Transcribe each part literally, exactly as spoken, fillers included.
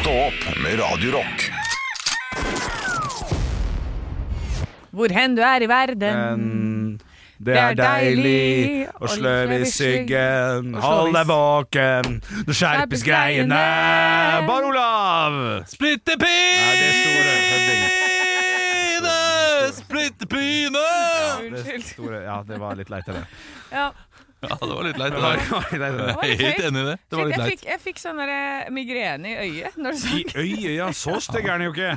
Stå opp med Radio Rock. Hvor hen du er i verden Men det er deilig å sløve i syggen. Hold deg våken, nå skjerpes greiene. Bar Olav! Splittepine! Nei, det er store høvding. Splittepine! Det er store, ja, det var litt leit av det. Ja, Ja, det var litt leit. Det var litt leit av det. det var Jeg litt er helt høyt. enig i det. Det var Shit, litt jeg, leit. fikk, jeg fikk sånn der, eh, migrene i øyet når du sa I øyet, ja, så stygg er den jo ikke.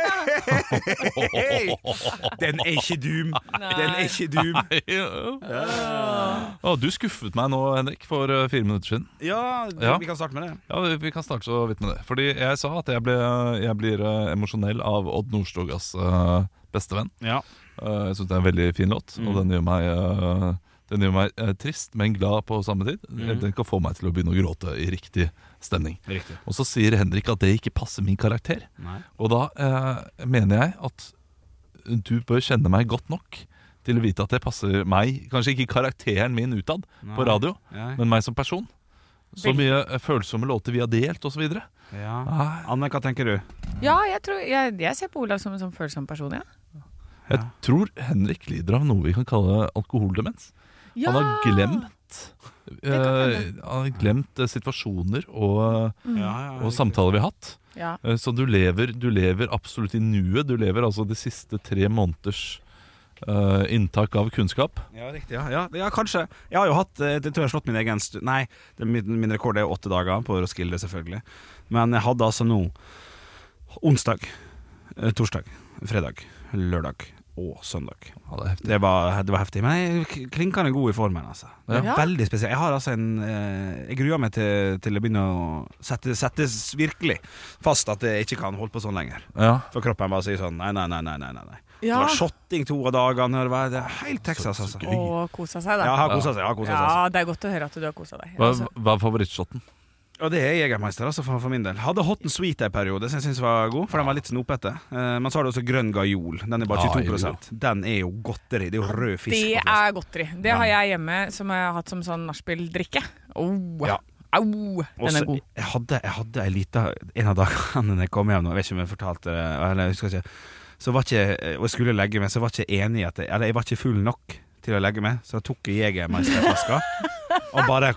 Den er ikke dum. Den er ikke dum. Å, du skuffet meg nå, Henrik, for uh, fire minutter siden. Ja, Ja. vi kan starte med det. Ja, vi, vi kan starte så vidt med det. Fordi jeg sa at jeg, ble, jeg blir uh, emosjonell av Odd Nordstogas uh, bestevenn. Ja. Uh, jeg synes det er en veldig fin låt, og den gjør meg, uh, den gjør meg uh, trist, men glad på samme tid. Den kan få meg til å begynne å gråte i riktig stemning. Riktig. Og så sier Henrik at det ikke passer min karakter. Nei. Og da uh, mener jeg at du bør kjenne meg godt nok til å vite at det passer meg. Kanskje ikke karakteren min utad på radio, Nei. men meg som person. Så mye uh, følsomme låter vi har delt, og så videre. Ja. Nei. Anne, hva tenker du? Ja, jeg, tror, jeg, jeg ser på Olav som en sånn følsom person, ja. Jeg tror Henrik lider av noe vi kan kalle alkoholdemens. Ja. Han har glemt uh, Han har glemt uh, situasjoner og, Ja, ja, og samtaler vi har hatt. Ja. Uh, så du lever, du lever absolutt i nuet. Du lever altså de siste tre måneders uh, inntak av kunnskap. Ja, riktig, ja. Ja, ja, kanskje. Jeg har jo hatt, eh, det tror jeg har slått min egen stu... Nei, det, min, min rekord er åtte dager på Roskilde, selvfølgelig. Men jeg hadde altså nå onsdag, eh, torsdag, fredag, lørdag og søndag. Ja, det er heftig. Det var, det var heftig, men jeg er klinkende god i formen, altså. Det er Ja. veldig spesielt. Jeg har altså en eh, Jeg gruer meg til, til å begynne å sette, settes virkelig fast at jeg ikke kan holde på sånn lenger. Ja. For kroppen bare sier sånn nei, nei, nei, nei, nei, nei. Det Ja. var shotting to av dagene. Det var det er helt Texas, altså. Og kosa seg, da. Ja, har koset seg, har koset seg. Ja, det er godt å høre at du har kosa deg. Hva, Altså, hva er favorittshotten? Og det er Jegermeister, altså, for, for min del. Hadde hot and sweet en periode, som jeg synes var god, for den var litt snopete. Eh, men så har du også grønn gajol. Den er bare Ja, tjueto prosent. Den er jo godteri. Det er jo rød fisk. det på flesk. er godteri. Det har jeg hjemme, som jeg har hatt som sånn nachspiel-drikke. Oh. Ja. Au, den Også, er god. Jeg hadde, jeg hadde en liten en av dagene når jeg kom hjem nå, jeg vet ikke om jeg fortalte det, eller jeg husker ikke, så var ikke, og jeg skulle legge meg, så var jeg ikke enig i at jeg, eller jeg var ikke full nok til å legge meg, så tok jeg Jegermeisterflaska og bare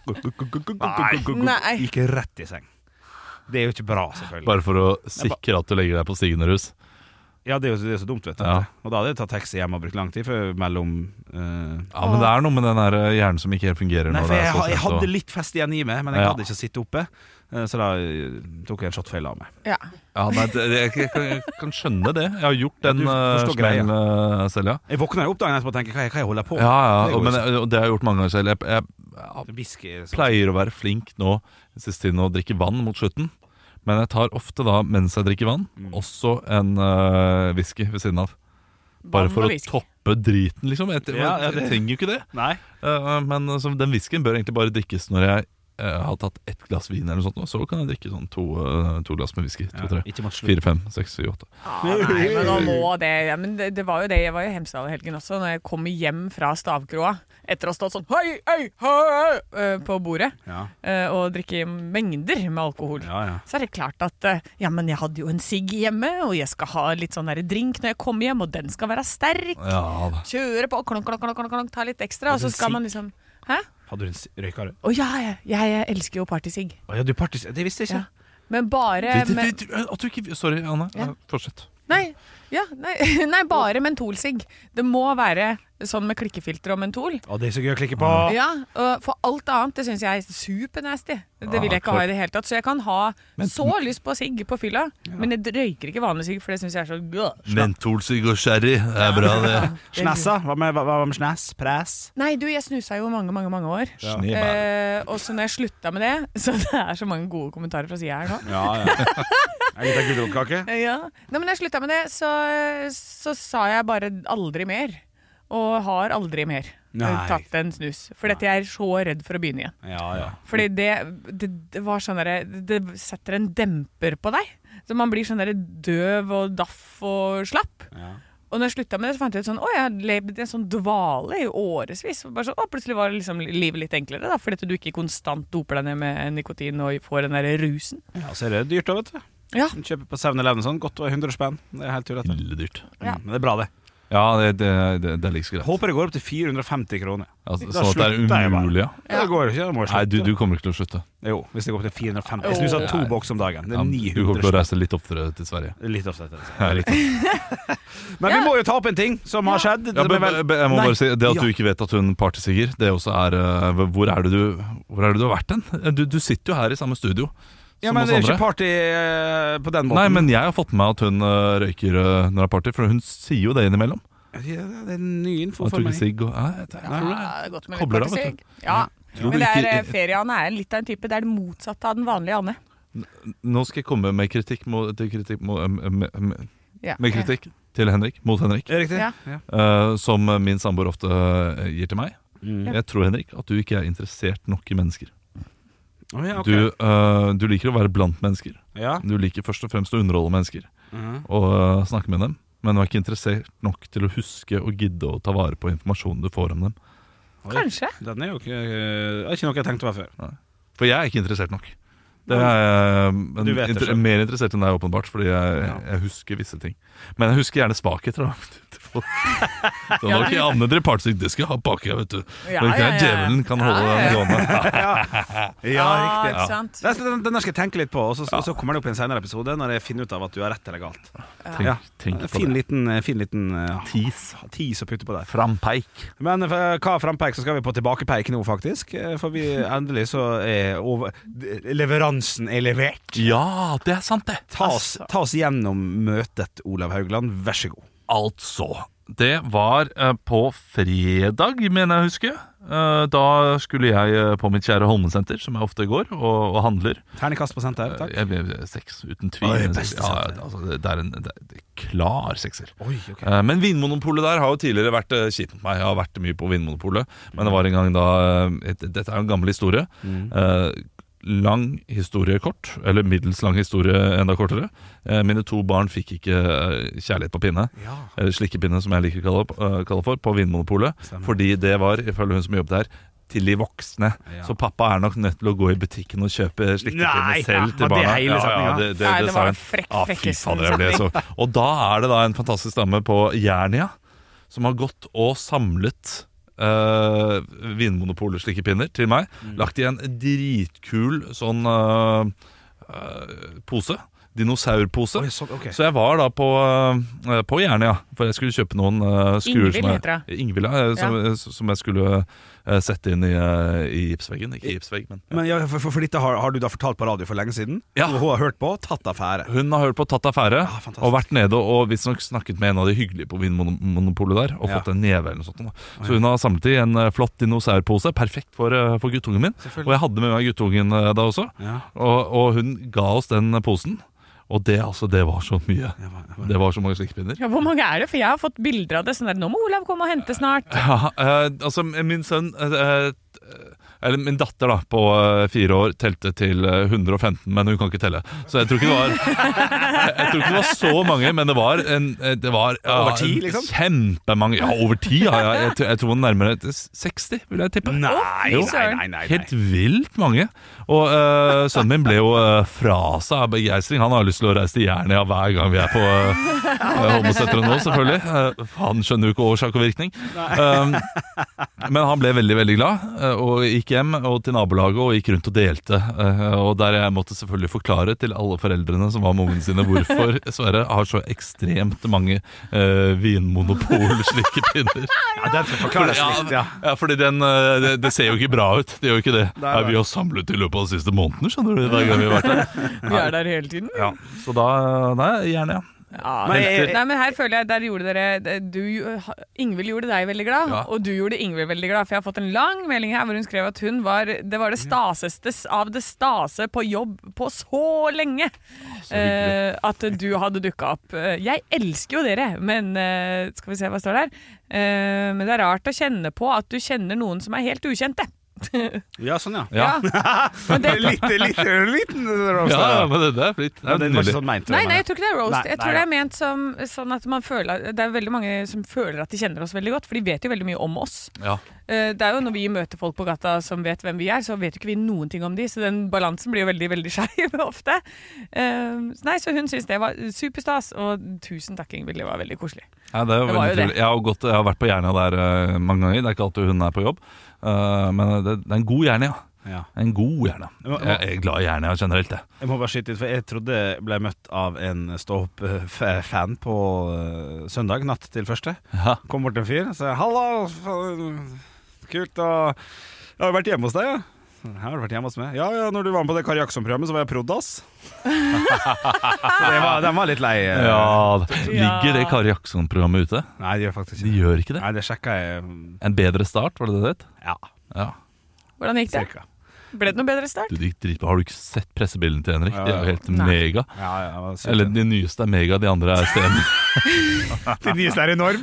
Nei. gikk rett i seng. Det er jo ikke bra, selvfølgelig. Bare for å sikre at du legger deg på Stignerhus. Ja, det er jo det er så dumt, vet du. Ja. Og da hadde jeg tatt taxi hjem og brukt lang tid før mellom uh... Ja, men det er noe med den der uh, hjernen som ikke helt fungerer. Nei, når for det er jeg, så jeg sent, hadde og- litt fest igjen i meg, men jeg Ja. hadde ikke sitte oppe. eh, Så da eh, tok jeg en shot feil av meg. Ja. Ja, nei, det, jeg, jeg, kan, jeg kan skjønne det. Jeg har gjort Ja, den du uh, forstår greia. smellen uh, selv, ja. Jeg våkner jo opp dagen etterpå og tenker hva jeg, hva jeg holder på med. Ja, ja, Det og, går men ikke. jeg, og det har jeg gjort mange ganger selv. Jeg, jeg, jeg Whisky er sånn. pleier å være flink nå siste tiden å drikke vann mot slutten. Men jeg tar ofte da, mens jeg drikker vann, Mm. også en uh, whisky ved siden av. Bare Vann for og å whisky. toppe driten, liksom. Jeg, Ja, ja, jeg, det- jeg trenger jo ikke det. Nei. Uh, men altså, den whiskyen bør egentlig bare drikkes når jeg uh, har tatt ett glass vin eller noe sånt. Og så kan jeg drikke sånn to, uh, to glass med whisky. To, Ja, tre, ikke mot slutt. fire, fem, seks, syv, åtte. Ah, nei, men nå må det, ja, men det, det var jo det. Jeg var i Hemsedal i helgen også, når jeg kom hjem fra stavkroa etter å ha stått sånn hei, hei, hei, øh, på bordet Ja, øh, og drikke mengder med alkohol. ja, ja. Så er det klart at øh, ja, men jeg hadde jo en sigg hjemme, og jeg skal ha litt sånn der drink når jeg kommer hjem, og den skal være sterk. Ja da. Kjøre på, klonk, klonk, klonk, klonk, klonk, ta litt ekstra, og Hadde så en skal sigg? man liksom Hæ? Hadde du en s- røyka du? Å ja, jeg, jeg elsker jo partysigg. Å ja, du partis... Det visste jeg ikke. Ja. Men bare Vet du- med, vet du- at du ikke, sorry, Anne. Ja. Uh, Fortsett. Nei, ja, nei, nei, bare mentolsigg. Det må være sånn med klikkefilter og mentol. Å, det er så gøy å klikke på. Ja, og for alt annet, det synes jeg er supernasty. Det vil jeg ikke ha i det hele tatt. Så jeg kan ha Men- så lyst på sigg på fylla, men jeg røyker ikke vanlig sigg, for det synes jeg er så gøy. Mentolsigg og sherry, det er bra, det. Snessa? Hva med, hva, hva med sness? Press? Nei, du, jeg snusa jo mange, mange, mange år. Snibba. Eh, og så når jeg slutta med det, så det er så mange gode kommentarer fra siden her nå. Ja, ja. En liten gulrotkake? Ja. Nei, men når jeg slutta med det, så, så sa jeg bare aldri mer. Og har aldri mer eh, Nei. tatt en snus. For dette jeg er så redd for å begynne igjen. Ja, ja. Fordi det, det, det var sånn derre Det setter en demper på deg. Så man blir sånn derre døv og daff og slapp. ja. Og når jeg slutta med det, så fant jeg ut sånn Å, jeg har levd i en sånn dvale i årevis. Og bare sånn, å, plutselig var liksom livet litt enklere, da. Fordi at du ikke konstant doper deg ned med nikotin og får den der rusen. Ja, så er det dyrt da, vet du. Ja. Kjøper på seven eleven sånn, godt over hundre spenn. Det er helt tullete. Ille dyrt. Ja. Mm, men det er bra, det. Ja, det, det, det, det er like så greit. Håper det går opp til fire hundre og femti kroner. Altså, Da sånn at det slutter jeg er bare. umulig, ja. Det går ikke, det må jeg Nei, slutte. du, du kommer ikke til å slutte. Jo, hvis det går opp til fire hundre og femti. Jeg snuser to boks om dagen. Det Ja, er du ni kommer til å hundre. reise litt oftere til Sverige. Litt ofte. Ja, litt oftere. Men vi må jo ta opp en ting som har skjedd. Ja, Det be, er vel- be, jeg må Nei. bare si Det at Ja. du ikke vet at hun partysigger, det også er uh, hvor, er det du, hvor er det du har vært hen? Du, du sitter jo her i samme studio Ja, som men oss det er andre. ikke party eh, på den måten. Nei, men jeg har fått med meg at hun uh, røyker uh, når det er party, for hun sier jo det innimellom. Ja, det er ny info At for du ikke meg. sigg og Nei, det, jeg tror det. Ja, det er godt med litt Kobler av, vet partysigg. Ja. Tror Men du det er, ikke- eh, ferie-Anne er litt av en type. Det er det motsatte av den vanlige Anne. Nå skal jeg komme med kritikk mot, til kritikk mot, um, um, um, Ja. Med kritikk til Henrik, mot Henrik, Er det riktig? Ja. Ja. uh, som min samboer ofte uh, gir til meg. Mm. Jeg tror, Henrik, at du ikke er interessert nok i mennesker. Å, ja, ok. Du, uh, du liker å være blant mennesker. Ja. Du liker først og fremst å underholde mennesker Mhm. og uh, snakke med dem. Men du er ikke interessert nok til å huske og gidde å ta vare på informasjonen du får om dem. Oi. Kanskje. Den er jo ikke, det er ikke noe jeg tenkte over før. For jeg er ikke interessert nok. Det er jeg men Du vet det inter selv. mer interessert enn deg, åpenbart, fordi jeg, Ja. jeg husker visse ting. Men jeg husker gjerne svakheter. Da. Så Ja, nå ikke du- Anne driver partysigg, det skal jeg ha bak, vet du. Ja, Men ikke ja, ja. djevelen kan holde Ja, ja, den ja. gående. Ja, riktig. ikke sant? Den, den, den der skal jeg tenke litt på, og så, og så kommer det opp i en senere episode når jeg finner ut av at du har rett eller galt. Tenk, Ja. tenk på Fin det. liten, fin liten uh, Tis. tis å putte på der. Frampeik. Men for hva frampeik, så skal vi på tilbakepeik nå, faktisk. Eh, For vi endelig så er over, leveransen er levert. Ja, det er sant, det. Ta oss, ta oss gjennom møtet, Olav Haugland. Vær så god. Altså, det var eh, på fredag, mener jeg å huske. Eh, da skulle jeg eh, på mitt kjære Holmen-senter, som jeg ofte går, og, og handler. Terningkast på senter, takk. Jeg ble seks, uten tvil. Oi, Men beste ja, senter. altså, det, det er en det er en klar sekser. Oi, ok. Eh, Men Vinmonopolet der har jo tidligere vært eh, kjipt mot meg. Jeg har vært mye på Vinmonopolet, men det var en gang da eh, et, Dette er jo en gammel historie. Mm. Eh, lang historie kort, eller middels lang historie enda kortere. Eh, mine to barn fikk ikke eh, kjærlighet på pinne, Ja. eller slikkepinne som jeg liker å kalle, eh, kalle for, på Vinmonopolet. Stemmer. Fordi det var, ifølge hun som jobbet der, til de voksne. Ja. Så pappa er nok nødt til å gå i butikken og kjøpe slikkepinne Nei, selv ja, til var det barna. hele setningen? det, det, Nei, det det sa var hun. frekk, Ah, fy frekkesen fader, jeg ble så. Og da er det da en fantastisk dame på Jernia som har gått og samlet uh, Vinmonopolet slikkepinner til meg. Mm. Lagt i en dritkul sånn uh, uh, pose. Dinosaurpose. Oi, sånn, ok. Så jeg var da på, uh, på Jernia, for jeg skulle kjøpe noen uh, skruer. Ingvild som jeg- heter det. Ingvild, ja, som, som jeg skulle uh, sette inn i, uh, i gipsveggen. Ikke gipsvegg, men Men ja, for, for, for dette har, har du da fortalt på radio for lenge siden? Ja. Og hun har hørt på, tatt affære. Hun har hørt på Tatt affære Ja, fantastisk. og vært nede og visstnok snakket med en av de hyggelige på Vinmonopolet der og Ja. fått en neve eller noe sånt. Da. Så hun har samlet i en eh, flott dinosaurpose, perfekt for, eh, for guttungen min. Og jeg hadde med meg guttungen eh, da også. Ja. Og, og hun ga oss den posen. Og det, altså, det var så mye. Ja, hva- hva- Det var så mange slikkepinner. Ja, hvor mange er det? For jeg har fått bilder av det. Sånn der, nå må Olav komme og hente snart. Ja, eh, altså min sønn eh, eh, Eller min datter da på eh, fire år telte til eh, hundre og femten, men hun kan ikke telle. Så jeg tror ikke det var Jeg, jeg tror ikke det var så mange, men det var en, eh, det var, ja, Over ti, en liksom? Kjempemange. Ja, over ti. Ja, ja, jeg, jeg tror nærmere seksti, vil jeg tippe. Nei, Jo. nei, nei, nei, nei. Helt vilt mange. Og øh, sønnen min ble jo øh, fra seg av begeistring. Han har lyst til å reise til Jernia hver gang vi er på øh, Holmesenteret nå, selvfølgelig. Uh, han skjønner jo ikke årsak og virkning. Um, men han ble veldig, veldig glad, øh, og gikk hjem og til nabolaget og gikk rundt og delte. øh, og der jeg måtte selvfølgelig forklare til alle foreldrene som var med ungene sine, hvorfor Sverre har så ekstremt mange øh, vinmonopol-slikkepinner. Ja, den skal forklares litt, ja. Ja, fordi den, øh, det, det ser jo ikke bra ut. Det gjør jo ikke det. Nei, Ja, nei. vi har samlet i løpet av de siste månedene, skjønner du, hver gang vi har vært der. Vi er der hele tiden. Ja, så da, nei, gjerne, ja. Ja, Men men, jeg- nei, men her føler jeg der gjorde dere du, Ingvild gjorde deg veldig glad, Ja. og du gjorde Ingvild veldig glad. For jeg har fått en lang melding her hvor hun skrev at hun var det var det staseste av det stase på jobb på så lenge. eh, at du hadde dukka opp. Eh, Jeg elsker jo dere, men eh, skal vi se hva står der. Eh, men det er rart å kjenne på at du kjenner noen som er helt ukjente. Ja, sånn, ja. Ja, Men det, Litt, litt, liten roast ja, der. men det, det er flitt. Det Ja, er det var ikke nydelig. sånn meint. tror Nei, jeg, nei, jeg tror ikke det er roast. Nei, Jeg nei, tror det ja. er ment som sånn at man føler Det er veldig mange som føler at de kjenner oss veldig godt, for de vet jo veldig mye om oss. Ja. Uh, det er jo når vi møter folk på gata som vet hvem vi er, så vet jo ikke vi noen ting om de, så den balansen blir jo veldig, veldig skeiv ofte. Uh, nei, så hun synes det var superstas, og tusen takk, Ingvild, det var veldig koselig. Ja, det er jo Det var veldig jo det. trivelig. Jeg har, gått, jeg har vært på Jernia der uh, mange ganger. Det er ikke alltid hun er på jobb. Uh, men det, det er en god Jernia. Ja. En god Jernia. Jeg er glad i Jernia generelt, jeg. Jeg må bare skyte ut, for jeg trodde jeg ble møtt av en stå-opp-fan på uh, søndag, natt til første. Ja. Kom bort en fyr og sa «Halla, faen, kult da. Jeg har vært hjemme hos deg, ja. Jeg har vært hjemme hos meg. Ja, ja, når du var med på det Kari Jackson-programmet, så var jeg prodd, ass. Så det var, den var litt lei. uh, Ja, ligger det Kari Jackson-programmet ute? Nei, det gjør faktisk De ikke. gjør ikke det. Nei, det sjekket jeg. En bedre start, var det det det het? Ja, Ja. Hvordan gikk det? cirka. Ble det noe bedre start? Du, det gikk dritbra. Har du ikke sett pressebildene til Henrik? De er jo helt Nei. mega. Ja, ja, det var sykt. Eller de nyeste er mega, de andre er stene. Det nyeste er enorm.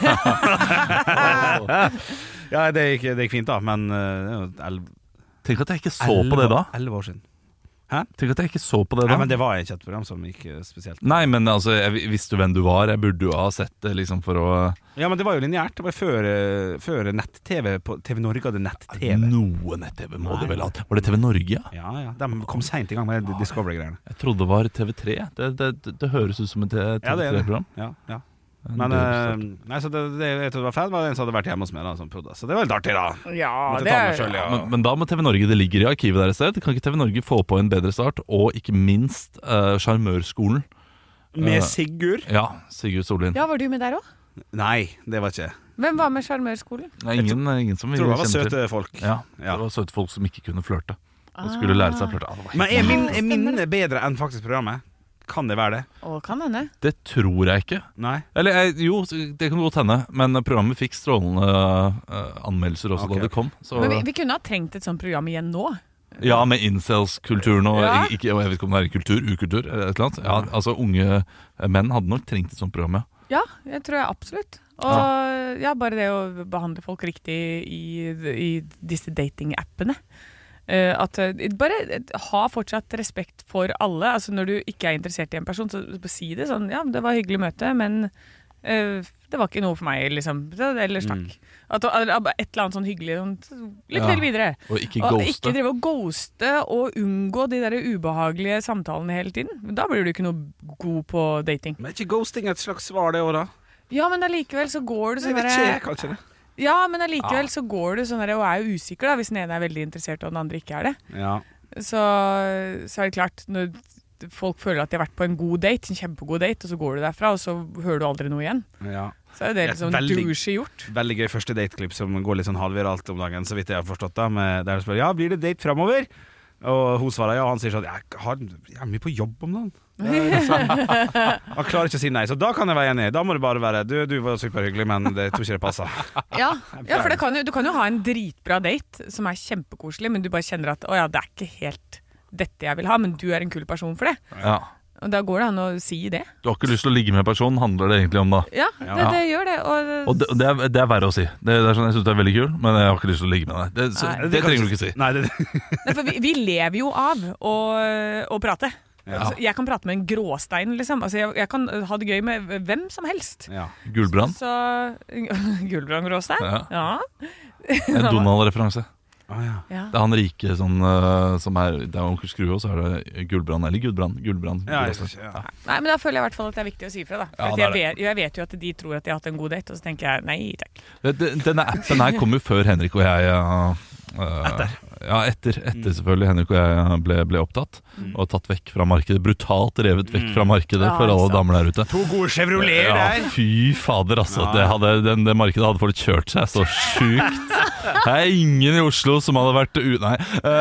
Ja, det gikk, det gikk fint da, men uh, det er jo elv- Tenk at jeg ikke så på det da. Elleve år siden. Tenk at jeg ikke så på det Nei, da. men det var ikke et program som gikk uh, spesielt. Nei, men altså, jeg visste jo hvem du var. Jeg burde jo ha sett det liksom for å Ja, men det var jo lineært. Det var før, uh, før nett-TV på T V Norge hadde nett-TV. Noe nett-TV må Nei. det vel ha. Var det T V Norge, ja? Ja, ja. De kom sent i gang med Discovery-greiene. Jeg trodde det var T V tre. Det, det, det, det høres ut som et T Ja, det er V det. tre-program. Ja, ja. Men uh, nei, så det, det jeg trodde var fan, var en som hadde vært hjemme hos meg da, som prodda. Så det var litt artig, da. Ja, Måtte det ta meg er selv, ja. Men, men da må T V Norge, det ligger i arkivet der et sted. Kan ikke T V Norge få på en bedre start? Og ikke minst eh, Sjarmørskolen. Med Uh, Sigurd? Ja, Sigurd Sollien. Ja, var du med der også? Nei, det var ikke. Hvem var med Sjarmørskolen? Nei, ingen, ingen som vi Jeg tror det var kjenner til. søte folk. Ja, Ja. det var søte folk som ikke kunne flørte. Og skulle lære seg å flørte. Ah, det var helt Men er min, er Stemmer minnet bedre enn faktisk programmet? Kan det være det? Å, kan hende. Det tror jeg ikke. Nei? Eller jeg, jo, det kan godt hende. Men programmet fikk strålende eh, anmeldelser også Ok, da det kom. Så, Men vi, vi kunne ha trengt et sånt program igjen nå. ja, med incels-kulturen og, Ja. ikke, og jeg vet ikke om det er kultur, ukultur eller et eller annet. Ja, altså unge menn hadde nok trengt et sånt program, ja. Ja, jeg tror jeg absolutt. Og ja, bare det å behandle folk riktig i, i disse dating-appene. Uh, at uh, bare uh, ha fortsatt respekt for alle. Altså når du ikke er interessert i en person, så, så si det sånn. Ja, det var hyggelig møte, men uh, det var ikke noe for meg, liksom. Så, ellers takk. At, uh, et eller annet sånn hyggelig, sånn, litt Ja. vel videre. Og ikke Og ghoste. ikke drive og ghoste og unngå de der ubehagelige samtalene hele tiden. Da blir du ikke noe god på dating. Men er ikke ghosting et slags svar det også da? Ja, men allikevel så går du Jeg sånn vet derre- ikke, kanskje det. Ja, men allikevel så går du sånn der og er usikker da, hvis den ene er veldig interessert og den andre ikke er det. Ja. Så, så er det klart, når folk føler at de har vært på en god date, en kjempegod date, og så går du derfra, og så hører du aldri noe igjen. Ja. Så er det Det er liksom veldig- douche gjort. Veldig gøy første dateklipp som går litt sånn halvviralt om dagen, så vidt jeg har forstått det, med, der de spør, ja, blir det date fremover? Og hun svarer ja, og han sier sånn, jeg har jeg er mye på jobb om dagen. Han klarer ikke å si nei, så da kan jeg være enig. Da må det bare være, du, du var superhyggelig, men det tror ikke det passer. Ja, ja for det kan jo, du kan jo ha en dritbra date som er kjempekoselig, men du bare kjenner at å ja, det er ikke helt dette jeg vil ha, men du er en kul person for det. Ja. Og da går det an å si det. Du har ikke lyst til å ligge med personen, handler det egentlig om da. Ja, det, Ja. det gjør det. Og, Og det, det, er, det er verre å si. Det, det er sånn, jeg synes du er veldig kul, men jeg har ikke lyst til å ligge med deg. Det, så, Nei. det trenger du ikke si. Nei, det, Nei, for vi, vi lever jo av å, å prate. Ja. Altså, jeg kan prate med en gråstein, liksom. Altså, jeg, jeg kan ha det gøy med hvem som helst. ja. Gullbrann. Så Gullbrand Gråstein? Ja. Ja. En Donald-referanse. Ah, ja. Ja. Det er han rike sånn, uh, som er, det er onkel Skrue, og så er det Gullbrand, eller Gudbrand. Gullbrand. Ja, jeg, Gullbrand. ja. Nei, men da føler jeg i hvert fall at det er viktig å si ifra, da. For Ja, at det jeg, er vet, jeg vet jo at de tror at de har hatt en god date, og så tenker jeg nei takk. Det- det- Denne appen her kom jo før Henrik og jeg uh, Etter? Ja, etter, etter selvfølgelig Henrik og jeg ble, ble opptatt og tatt vekk fra markedet. Brutalt revet vekk fra markedet Ja, for alle ikke sant. damer der ute. To gode Chevroleter Ja, der. fy fader, altså. Ja. Det, hadde, den, det markedet hadde fått kjørt seg så sjukt. Det er ingen i Oslo som hadde vært u... Nei.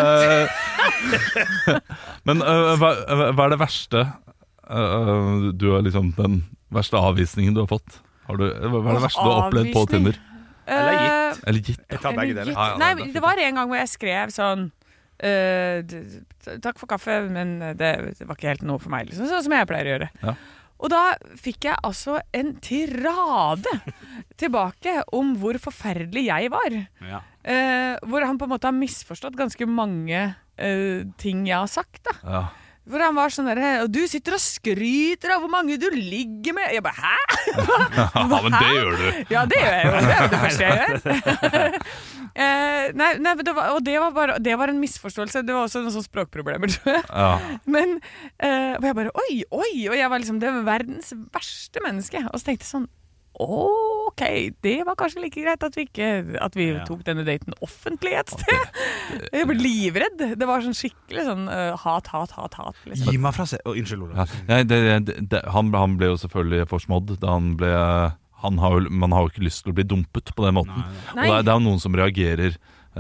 Eh, men eh, hva, hva er det verste eh, du har liksom den verste avvisningen du har fått? Har du, hva er det verste du har opplevd på Avvisning? Tinder? Eller gitt. Eller gitt? Jeg tar begge deler. Ja, ja, Nei, det er det var en gang hvor jeg skrev sånn eh, d- takk for kaffe, men det, det var ikke helt noe for meg, liksom, sånn som jeg pleier å gjøre. Ja. Og da fikk jeg altså en tirade tilbake om hvor forferdelig jeg var. Ja. Eh, hvor han på en måte har misforstått ganske mange eh, ting jeg har sagt, da. Ja. Hvor han var sånn der, og du sitter og skryter av hvor mange du ligger med. Jeg bare, hæ? Ja, men det gjør du. Ja, det gjør jeg jo. Det er jo det første jeg gjør. eh, nei, nei det var, og det var, bare, det var en misforståelse. Det var også noen sånne språkproblemer, tror jeg. Ja. Men eh, og jeg bare, oi, oi. Og jeg var liksom det var verdens verste menneske. Og så tenkte jeg sånn, ok, det var kanskje like greit at vi ikke At vi Ja. tok denne daten offentlig et sted. Jeg ble livredd. Det var sånn skikkelig sånn uh, hat, hat, hat, hat liksom. Gi meg fra seg. Å, unnskyld, Ola. Ja. Nei, det, det, det, han, han ble jo selvfølgelig forsmådd da han ble han har jo, Man har jo ikke lyst til å bli dumpet på den måten. Nei, nei. Og det er, det er jo noen som reagerer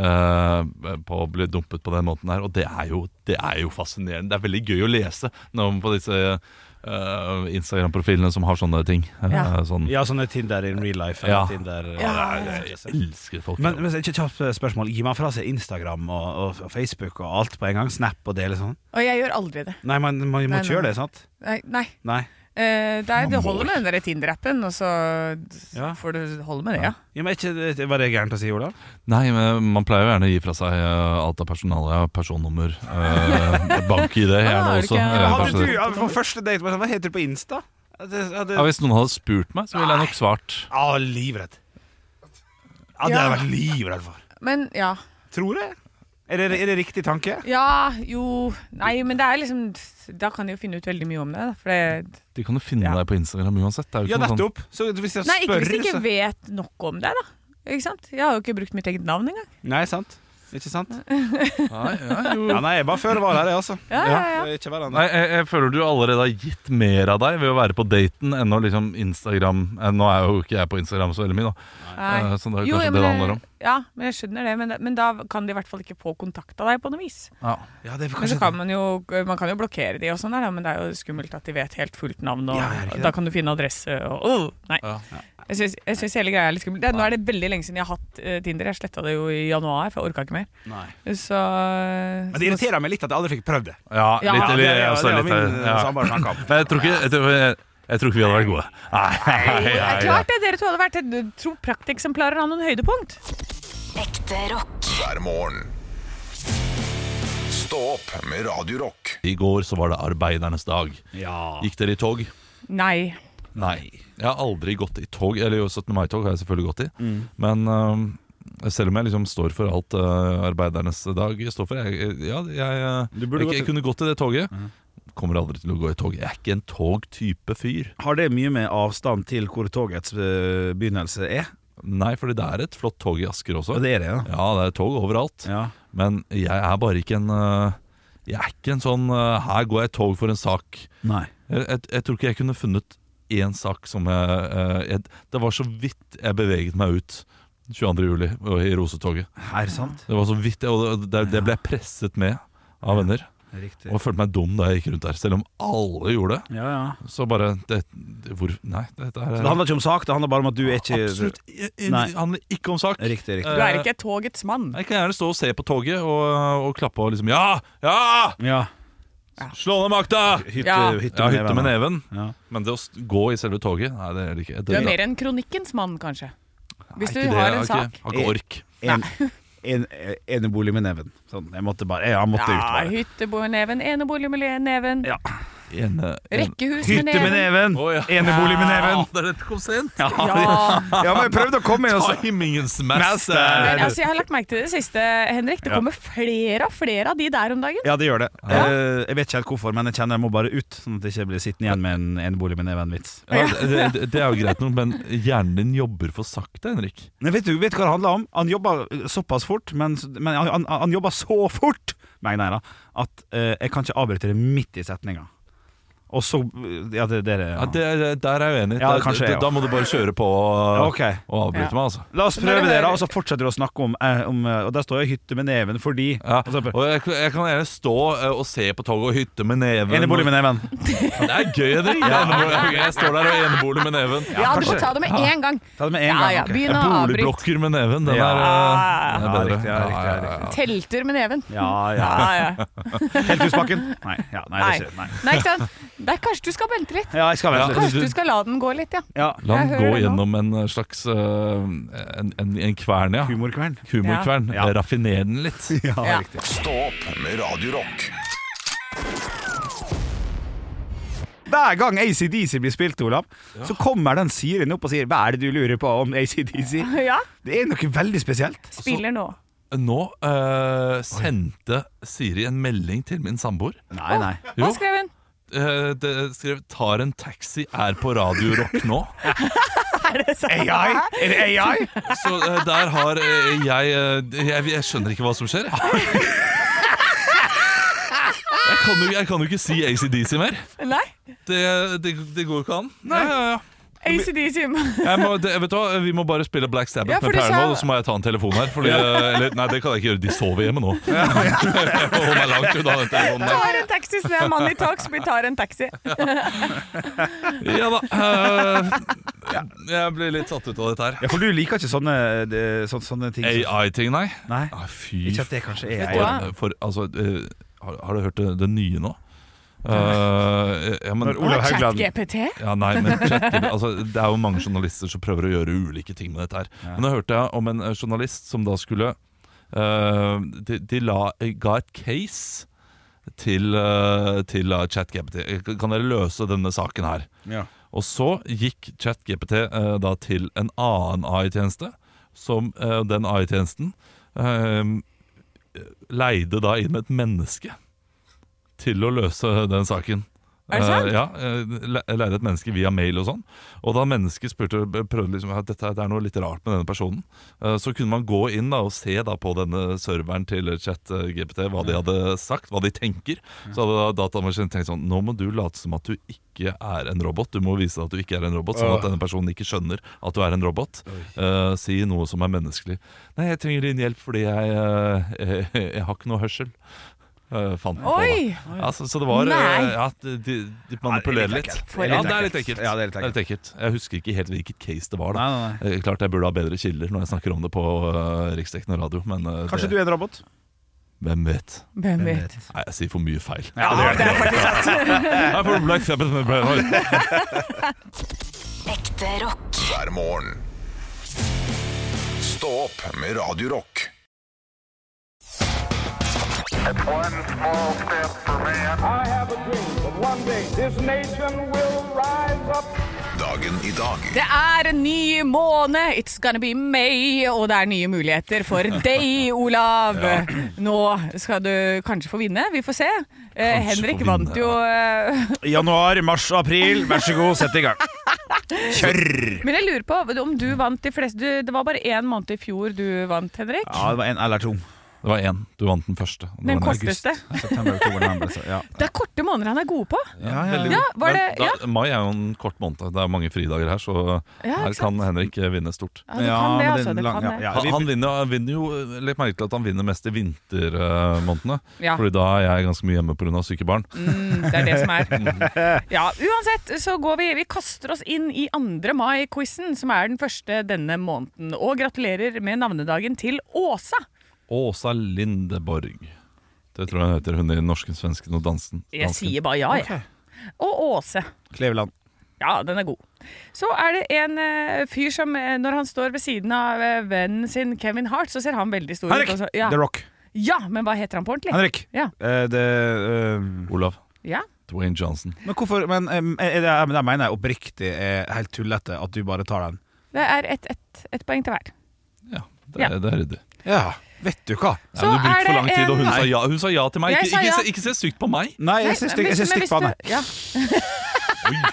eh, på å bli dumpet på den måten her, og det er jo, det er jo fascinerende. Det er veldig gøy å lese når man på disse Uh, Instagram-profilene som har sånne ting. Ja. Uh, sånn. Ja, sånne Tinder in real life. Ja. Tinder, Ja. Jeg elsker folk. Men, men ikke kjapt spørsmål. Gi meg fra seg Instagram og, og, og Facebook og alt på en gang. Snap og dele sånn. Og jeg gjør aldri det. Nei, man, man må Nei, ikke nei. gjøre det, sant? Nei, nei. Nei. Eh, det, er, Man det må holder med ikke. den der Tinder-appen, og så Ja. får du holde med det, ja. Ja, men ikke, det- var det gærent å si, Ola? Nei, men man pleier jo gjerne å gi fra seg uh, alt av personale, ja, personnummer, uh, bank-I D gjerne Ah, er det også. ikke- Uh, Hadde kanskje du det. ja, på første date bare sånn, hva heter du på Insta? Hadde, hadde, Ja, hvis noen hadde spurt meg, så ville jeg nok svart. ah, livredd. Ja, det Ja. hadde jeg vært livredd for. Men ja. Tror jeg. Er det, er det riktig tanke? Ja, jo Nei, men det er liksom da kan de jo finne ut veldig mye om det. Da, for det De kan jo finne Ja. deg på Instagram uansett. Det er jo Ja, ikke noe sånn. nettopp. Så hvis jeg Nei, ikke spør hvis de ikke så- vet nok om deg, da. Ikke sant? Jeg har jo ikke brukt mitt eget navn engang. Nei, sant. Ikke sant? Nei, ja, jo. Ja, nei, jeg bare føre var her, jeg, altså. Ja, ja, ja. Det er Ikke verre enn Nei, det. jeg, jeg føler du allerede har gitt mer av deg ved å være på daten enn å liksom Instagram eh, Nå er jo ikke jeg på Instagram så veldig mye, da. Nei. Eh, Så det er Jo, kanskje ja, det det men, handler om. ja, men jeg skjønner det. Men, men da kan de i hvert fall ikke få kontakt av deg på noe vis. Ja. Ja, det er Men så kanskje kan man jo Man kan jo blokkere de og sånn, der, da, men det er jo skummelt at de vet helt fullt navn. Og, Ja, er det ikke og det? da kan du finne adresse og oh, Nei. Ja. Jeg syns, jeg syns hele greia er litt skummelt. Det, nå er det veldig lenge siden jeg har hatt eh, Tinder. Jeg sletta det jo i januar, for jeg orka ikke mer. Nei. Så Men det irriterer meg litt at jeg aldri fikk prøvd det. Ja, Ja, litt, det litt, er- det er også litt, min, ja. samboer snakket om. Men jeg tror ikke jeg, tror- jeg, jeg tror ikke vi hadde vært gode. Nei, Det er klart det, dere to hadde vært et tro prakteksemplarer av noen høydepunkt. Ekte rock. hver morgen. Stå opp med Radio Rock. I går så var det arbeidernes dag. Ja. Gikk dere i tog? Nei. Nei. Jeg har aldri gått i tog. Eller jo, syttende mai-tog har jeg selvfølgelig gått i. Mm. Men øhm, selv om jeg liksom står for alt øh, arbeidernes dag står for, jeg, ja, jeg, øh, Du burde jeg, gått i- jeg kunne gått i det toget. Mhm. Kommer aldri til å gå i tog. Jeg er ikke en togtype fyr. Har det mye med avstand til hvor togets eh, begynnelse er? Nei, fordi det er et flott tog i Asker også. Og det er det, ja. Ja, det er tog overalt. Ja. Men jeg er bare ikke en øh, Jeg er ikke en sånn øh, her går jeg i tog for en sak. Nei. Jeg, jeg, jeg tror ikke jeg kunne funnet én sak som jeg, øh, jeg Det var så vidt jeg beveget meg ut tjueandre juli i Rosetoget. Er det sant? Det var så vidt, og det, det ble jeg presset med av venner. Riktig. Og jeg følte meg dum da jeg gikk rundt der. Selv om alle gjorde det. Ja, ja. Så bare det, det, hvor, Nei, dette er Så det handler ikke om sak, det handler bare om at du er ikke absolutt i- i- Nei. Det handler ikke om sak. Riktig, riktig. Du er ikke togets mann. Jeg kan gjerne stå og se på toget og, og klappe og liksom Ja! Ja! Ja. Slå ned makta! Hytte, Ja. hytte, Ja, med hytte med neven. neven. Ja. Men det å st- gå i selve toget, nei, det er det ikke. Du er mer en kronikkens mann, kanskje. Hvis du Nei, ikke det, har jeg en sak. Ikke, har ikke ork. En, en, enebolig med neven. Sånn, jeg måtte bare Jeg måtte ut, Ja, bare. hyttebolig med neven, enebolig med neven, Ja. Ene, en, rekkehus med Hytte med neven. neven! Å, ja. Enebolig med neven! Ja, det er dette kom sent. Ja. Ja, men jeg prøvde å komme inn og så Timingens Mester. mester. Men altså, jeg har lagt merke til det siste, Henrik. Det Ja. kommer flere og flere av de der om dagen. Ja, det gjør det. Eh, jeg vet ikke helt hvorfor, men jeg kjenner jeg må bare ut, sånn at jeg ikke blir sittende igjen med en enebolig med neven-vits. Ja, det, det, det er jo greit nok, men hjernen din jobber for sakte, Henrik. Men vet du vet du hva det handler om? Han jobber såpass fort, men, men han, han, han jobber så fort, mener jeg da, at eh, jeg kan ikke avbryte det midt i setninga. Og så Ja, det dere Ja, det, der er jeg uenig. Ja, Da- kanskje jeg da, da må du bare kjøre på og, Ok. og avbryte Ja. meg, altså. La oss Men når prøve du det, da, hører- og så fortsetter du å snakke om, eh, om eh, Og der står jeg hytte med neven fordi Ja. og så, Og jeg, jeg kan gjerne stå eh, og se på toget og hytte med neven. Enebolig med neven. Det er gøy, Henrik. Enebolig- Jeg står der og enebolig med neven. Ja, du kanskje. må ta det med én gang. Ta det med en Ja, gang. ja, ok. begynn å avbryte. Boligblokker med neven. Den Ja. er, eh, den er Ja, bedre. riktig, ja, riktig, ja, riktig. Telter med neven. Ja, ja. Ja, ja. Telthusbakken? Nei, ja, nei, Nei. det er ikke, nei. Nei, ikke sant? Nei, kanskje du skal vente litt. Ja, jeg skal vente Ja. litt. Kanskje du skal la den gå litt, ja. Ja. La den Jeg gå hører det nå. gjennom en slags eh, en, en, en kvern, ja. Humorkvern. Humorkvern. Ja. Raffinere den litt. Ja, Ja. riktig. Stå opp med Radio Rock. Hver gang A C D C blir spilt, Olav, så kommer den Sirien opp og sier hva er det du lurer på om A C D C. Ja. Det er noe veldig spesielt. Spiller nå. Nå uh, sendte Siri en melding til min samboer. Nei, nei. Hva skrev hun? Uh, det skrev 'tar en taxi, er på Radio Rock nå'. Er det sant? A I? Er det A I? Så uh, der har uh, jeg, uh, jeg Jeg skjønner ikke hva som skjer. Jeg kan jo, jeg kan jo ikke si A C D C mer. Nei? Det, det, det går jo ikke an. Ja, ja, ja. A C D C. Jeg må, det, vet du hva, Vi må bare spille Black Sabbath Ja, for med du Paramore, sa- så må jeg ta en telefon her. Fordi, eller, nei, det kan jeg ikke gjøre. De sover hjemme nå. Hun er langt unna den telefonen der. Tar en taxi, så det er Money Talks. Vi tar en taxi. Ja da. Uh, jeg blir litt satt ut av dette her. Ja, for du liker ikke sånne, det, så, sånne ting. A I-ting, nei. Nei, Ah, fy ikke at det kanskje er Vet du A I. hva? For, altså, uh, har, har du hørt det, det nye nå? Uh, ja, men, Når Olav Haugland ChatGPT? ja, nei, men ChatGPT, altså, det er jo mange journalister som prøver å gjøre ulike ting med dette her. Ja. Men da hørte jeg om en eh, journalist som da skulle uh, De, de la, ga et case til, uh, til uh, ChatGPT. Kan dere løse denne saken her? Ja. Og så gikk ChatGPT uh, da til en annen A I-tjeneste, som uh, den A I-tjenesten uh, leide da inn et menneske til å løse den saken. Er det sant? Eh, ja, uh, le leide et menneske via mail og sånn. Og da mennesket spurte, prøvde liksom at dette, det er noe litt rart med denne personen, uh, så kunne man gå inn da og se da på denne serveren til ChatGPT hva de hadde sagt, hva de tenker. Så hadde da datamaskinen tenkt sånn: nå må du late som at du ikke er en robot. Du må vise at du ikke er en robot, sånn at denne personen ikke skjønner at du er en robot. Uh, si noe som er menneskelig. Nei, jeg trenger din hjelp fordi jeg, uh, jeg, jeg har ikke noe hørsel. Uh, fant den på Oi! det. Altså, så det var uh, Nei. ja, de, de manipulerer Ja, det er litt. litt ekkelt. Ja, Det er litt det er litt ekkelt. ekkelt. Ja, det er litt Det er litt ekkelt. Jeg husker ikke helt hvilket case det var. Da. Nei, nei, nei. Eh, Klart jeg burde ha bedre kilder når jeg snakker om det på uh, riksdekkende radio. Men uh, Kanskje det, du er en robot? hvem vet? Hvem vet? Nei, jeg sier for mye feil. Ja, det er Det er faktisk sant. Jeg får Black Sabbath med Brian. Ekte rock. hver morgen. Stå opp med Radio Rock. One small step for man. I have a dream that one day this nation will rise up. Dagen i dag. Det er en ny måned, it's gonna be May, og det er nye muligheter for deg, Olav. Nå skal du kanskje få vinne, vi får se. Eh, Henrik få vinne, vant jo eh, Januar, mars, april. Vær så god, sett i gang. Kjør! Men jeg lurer på om du vant de fleste du, Det var bare én måned i fjor du vant, Henrik. Ja, det var en eller to. Det var én. Du vant den første. og det Den var korteste. September, oktober, november. Så, ja. Det er korte måneder han er god på. Ja, ja, Veldig ja. Ja, god. var Men det- da, mai er jo en kort måned. Det er mange fridager her, så Ja, her ikke kan sant? Henrik vinne stort. Ja, det Ja, kan det, men altså. den Det lang- kan det. ja, ja. Han, han vinner, han vinner jo Legg merke til at han vinner mest i vintermånedene. Ja. Fordi da er jeg ganske mye hjemme pga. syke barn. Mm, det er det som er. Ja, uansett så går vi Vi kaster oss inn i andre mai-quizen, som er den første denne måneden. Og gratulerer med navnedagen til Åsa. Åsa Lindeborg. Det tror jeg hun heter, hun i Norsken, svensken og dansen. Jeg dansken. sier bare ja, jeg. Og Åse. Kleveland. Ja, den er god. Så er det en eh, fyr som, eh, når han står ved siden av eh, vennen sin Kevin Hart, så ser han veldig stor Henrik! ut. og så- Ja. The Rock. ja, men hva heter han på ordentlig? Henrik. Ja. Eh, det eh, Olav. Ja. Dwayne Johnson. Men hvorfor Men eh, er det, men jeg mener jeg oppriktig er helt tullete at du bare tar den. Det er ett et, et poeng til hver. Ja, det, Ja. er- det er ryddig. Ja, vet du hva? Så Ja, men du brukte er for lang det tid, og hun en- sa ja, hun sa ja til meg. Jeg Ikke, sa ikke, ja. se, ikke se stygt på meg. Nei, jeg Nei, ser men stygg- jeg ser hvis- men stygt på hvis henne. du- Ja.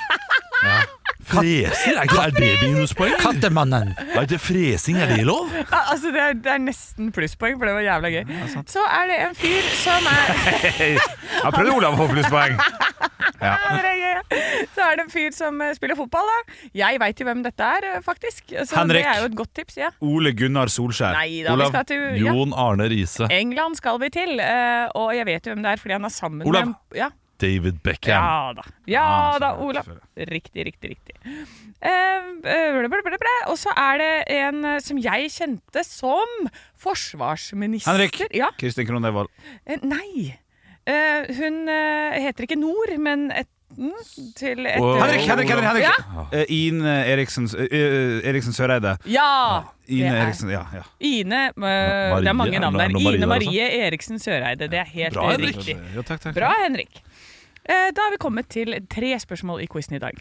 Freser? Er, ikke, er det minuspoeng? Kattemannen. Er det fresing? Er det lov? Ja, altså det er, det er nesten plusspoeng, for det var jævla gøy. Så er det en fyr som er Jeg prøvde Olav å få plusspoeng. Ja, det er gøy. Så er det en fyr som eh, spiller fotball, da. Jeg veit jo hvem dette er, eh, faktisk. Så Henrik. det er jo et godt tips. Ja. Ole Gunnar Solskjær. Nei da, vi Olav. skal til ja. Jon Arne Riise. England skal vi til, eh, og jeg vet jo hvem det er fordi han er sammen Olav. med ja. David Beckham. ja da. Ja Ah, da, selvfølgelig, Olav. selvfølgelig. Riktig, riktig, riktig. Eh, ble, ble, ble, ble. Og så er det en eh, som jeg kjente som forsvarsminister. Henrik. Ja. Kristin Krohn Devold. Eh, nei. Eh, hun eh, heter ikke Nord, men et, mm, til et Wow. Henrik, Henrik, Henrik, Henrik. Ja. Eh, Ine Eriksen, eh, Eriksen Søreide. Ja! Ine det er- Eriksen, ja, ja. Ine eh, Marie, Det er mange er det navn noe- der. er det noe Marie Ine der også? Marie Eriksen Søreide. Det er helt Bra, Henrik. riktig. Jo, takk, takk. Bra, Henrik. Eh, Da har vi kommet til tre spørsmål i quizen i dag.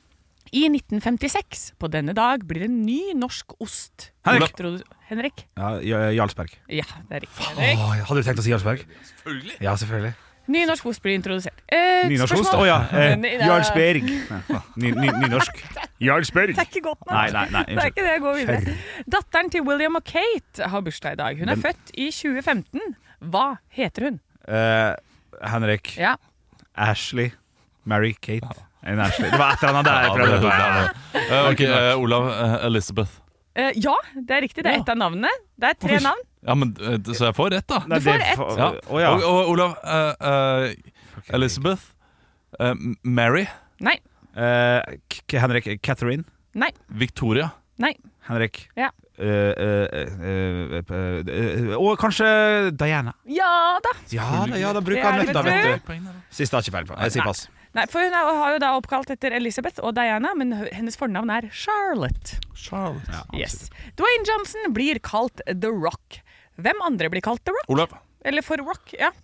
I nitten femtiseks, på denne dag, blir en ny norsk ost Henrik. Introdu- Henrik? Ja, Ja- Jarlsberg. Ja, det er riktig. Henrik. Åh, hadde du tenkt å si Jarlsberg? Selvfølgelig. Ja, selvfølgelig. Ny norsk ost blir introdusert. Eh, Nynorsk ost? spørsmål- Å ja. Eh, Nei, nei. Jarlsberg. Ny- ny- Nynorsk. Jarlsberg. Det er ikke godt nok. Nei, nei, nei, det er ikke det jeg går videre. Datteren til William og Kate har bursdag i dag. Hun er Den- født i tjue femten. Hva heter hun? Eh, Henrik. Ja. Ashley. Mary Kate. En Ashley. Det var et eller annet der. Ja, jeg det, prøvde det, å- det, det. Ok, eh, Olav. eh, Elizabeth. Eh, ja, det er riktig. Det er ett av navnene. Det er tre Oi. navn. Ja, men eh, Så jeg får rett, da. Nei, Du får det- ett. for- Ja. Å ja. Og, og Olav. eh, eh, Elizabeth. eh, Mary. Nei. Eh, K- Henrik. Catherine. Nei. Victoria. Nei. Henrik. Ja. Eh, eh, eh, eh, eh, Og kanskje Diana. Ja da. Ja, da, ja, da Det bruker er han det, nøtta, vet vet du. du. Siste har ikke feil på. Jeg sier pass. Nei, for Hun er, har jo da oppkalt etter Elizabeth og Diana, men hø- hennes fornavn er Charlotte. Charlotte. Yes. Dwayne Johnson blir kalt The Rock. Hvem andre blir kalt The Rock? Olav. Eller for Rock, ja.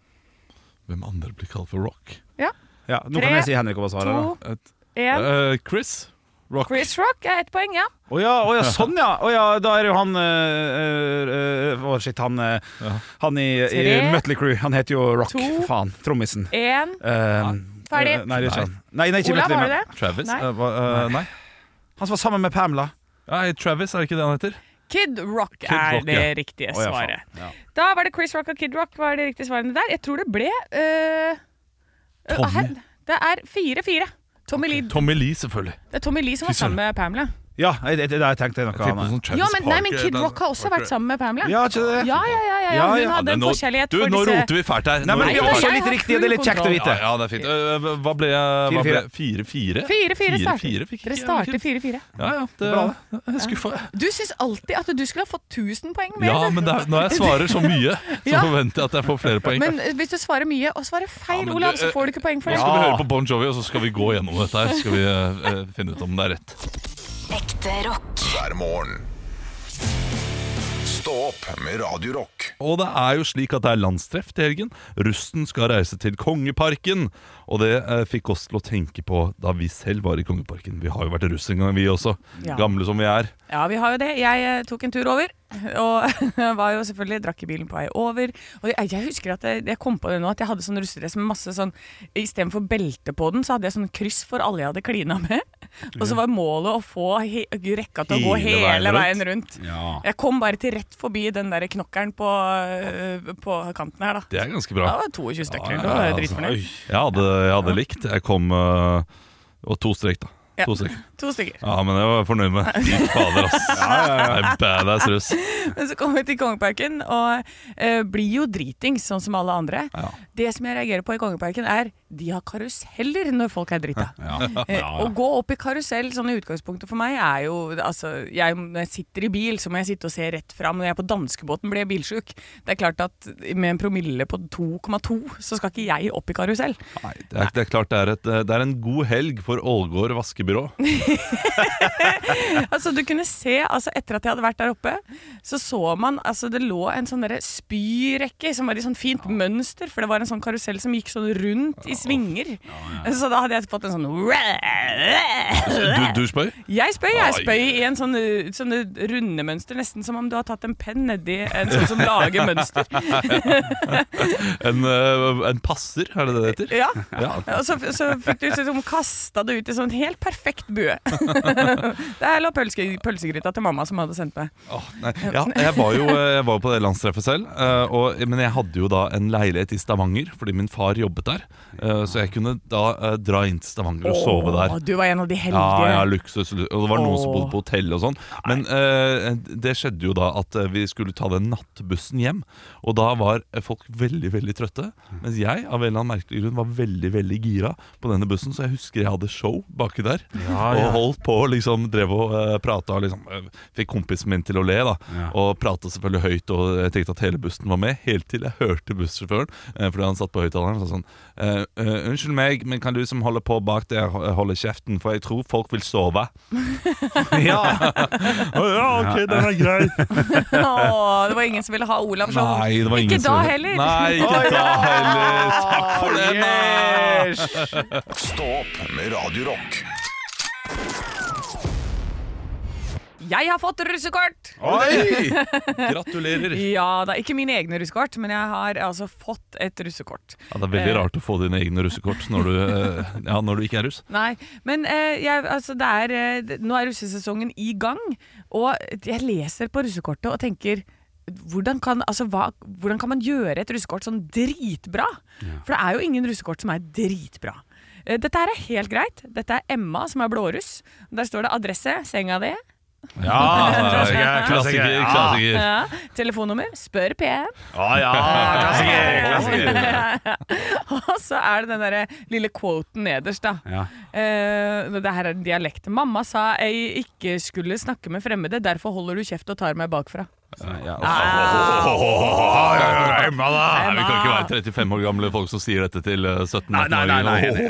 Hvem andre blir kalt for Rock? ja. Ja, nå Tre, kan jeg si Henrik og svare, To, da. Et, én. eh, Chris. Rock. Chris Rock er ett poeng, ja. Å ja, å ja, sånn ja. Å ja, da er jo han uh, uh, uh, Shit, han, uh, han i, i Tre, Mötley Crüe. Han heter jo Rock. to, Faen. Trommisen. Én. Uh, Ferdig. uh, Nei, det er ikke han. Nei, nei, ikke Olav, Mötley, har du men det? Travis? Nei. Eh, hva, eh, nei. han som var sammen med Pamela. Nei, Travis, er det ikke det han heter? Kid Rock Kid er Rock, det ja. riktige Å ja, faen. svaret. Ja. Da var det Chris Rock og Kid Rock var det riktige svarene der. Jeg tror det ble øh, øh, Tommy. her- Det er fire fire. Tommy Lee. Tommy Lee, selvfølgelig. Det er Tommy Lee som var Fy søren. sammen med Pamela. Ja, det, det, det der tenkte jeg noe Jeg tenkte på annet. sånn Travis Ja, men, nei, men Parker, Kid den- Rock har også vært sammen med Pamela. Ja, ikke det? Ja, ja, ja, ja, ja. Ja, Hun ja. hadde en Nå- forkjærlighet du, for nå disse roter vi fælt her. Nei, men Nå det er roter vi også fælt. litt riktig, det er litt kjekt å vite. Ja, ja, det er fint. Øh, Hva ble, hva ble fire-fire? Fire-fire starter. Fire-fire fikk Dere jeg, starter ikke? fire-fire. Ja, ja, det Bra, jeg er skuffa. Du syns alltid at du skulle ha fått tusen poeng mer. Ja, men det er, når jeg svarer så mye, så Ja. forventer jeg at jeg får flere poeng. Men eh, hvis du svarer mye og svarer feil, Ja, men Olav, du, så eh, får du ikke poeng for Nå det. skal vi Ja. høre på Bon Jovi, og så skal vi gå gjennom dette her. Skal vi eh, finne ut om det er rett. Ekte rock. hver morgen. Stå opp med Radio Rock. Og det er jo slik at det er landstreff til helgen. Rusten skal reise til Kongeparken. Og det eh, fikk oss til å tenke på da vi selv var i Kongeparken. Vi har jo vært russ en gang, vi også. Ja. Gamle som vi er. Ja, vi har jo det. Jeg eh, tok en tur over, og var jo selvfølgelig drakk i bilen på vei over. Og jeg, jeg husker at jeg, jeg kom på det nå, at jeg hadde sånn russedress med masse sånn, i stedet for belte på den, så hadde jeg sånn kryss for alle jeg hadde klina med. Og så var målet å få he rekka til å gå Hele hele veien veien rundt. Ja. Jeg kom bare til rett forbi den der knokkeren på, øh, på kanten her, da. Det er ganske Det bra. var toogtjue stykker. Ja, Da var jeg altså, dritfornøyd. Jeg hadde, jeg hadde likt. Jeg kom uh, Og to strek, da. Ja. To strek. To stykker. Ja, men jeg var fornøyd med. Fy fader, ass. Det er badass russ. Men så kommer vi til Kongeparken og eh, blir jo dritings, sånn som alle andre. Ja. Det som jeg reagerer på i Kongeparken er de har karuseller når folk er drita. Eh, Å gå opp i karusell sånn i utgangspunktet for meg er jo altså, jeg, Når jeg sitter i bil, så må jeg sitte og se rett fram. Når jeg er på danskebåten blir jeg bilsjuk. Det er klart at med en promille på to komma to så skal ikke jeg opp i karusell. Nei, det er, det er klart det er, et, det er en god helg for Ålgård vaskebyrå. Altså du kunne se, altså etter at jeg hadde vært der oppe, så så man, altså det lå en sånn derre spyrekke som var i sånn fint mønster, for det var en sånn karusell som gikk sånn rundt i svinger. Så da hadde jeg fått en sånn Du, du spør? Jeg spøy, jeg Oi. spøy i en sånn sånne runde mønster, nesten som om du har tatt en penn nedi en sånn som lager mønster. En, uh, en passer, er det det det heter? Ja, Ja. og så, så fikk du liksom kastet det ut i sånn helt perfekt bue. Der lå pølse, pølsegryta til mamma som hadde sendt meg. Åh, nei. Ja, jeg var jo jeg var jo på det landstreffet selv, eh, og, men jeg hadde jo da en leilighet i Stavanger fordi min far jobbet der. eh, Så jeg kunne da eh, dra inn til Stavanger og sove der. Åh, du var en av de Ja, heldige. ja, luksus. Og det var noen som bodde på hotell og sånn. Men eh, det skjedde jo da at eh, vi skulle ta den nattbussen hjem. Og da var eh, folk veldig, veldig trøtte. Mens jeg av en eller annen merkelig grunn var veldig, veldig gira på denne bussen. Så jeg husker jeg hadde show baki der. Ja, ja. Og holdt på liksom, drev og uh, prata og liksom eh, fikk kompisen min til å le. da Ja. Og prata selvfølgelig høyt, og jeg tenkte at hele bussen var med. Helt til jeg hørte bussjåføren, eh, fordi han satt på høyttaleren og sa sånn eh, Uh, unnskyld meg, men kan du som holder på bak der holde kjeften, for jeg tror folk vil sove. Ja. oh, ja, ok, den er grei. Åh, det var ingen som ville ha Olav som Nei, det var ingen Ikke da som... heller. Nei, ikke oh, da ja. heller. Takk for det, yes. Stå opp med Radio Rock. Jeg har fått russekort! Oi! Gratulerer. Ja, det er ikke mine egne russekort, men jeg har altså fått et russekort. Ja, det er veldig rart å få dine egne russekort når du, uh, ja, når du ikke er russ. Nei, men eh, jeg, altså, det er, eh, nå er russesesongen i gang, og jeg leser på russekortet og tenker hvordan kan, altså, hva, hvordan kan man gjøre et russekort sånn dritbra? Ja. For det er jo ingen russekort som er dritbra. Eh, dette her er helt greit. Dette er Emma som er blåruss. Der står det adresse, senga di. Ja, klassiker, Klassiker, klassiker. Ja. Telefonnummer, spør P M. Å ja, klassiker, klassiker. Og så er det den der lille quoten nederst da. Ja. Eh, det her er dialekt. Mamma sa jeg ikke skulle snakke med fremmede, derfor holder du kjeft og tar meg bakfra. Ja, Emma da! Nei, vi kan ikke være trettifem år gamle folk som sier dette til sytten-atten-åringer.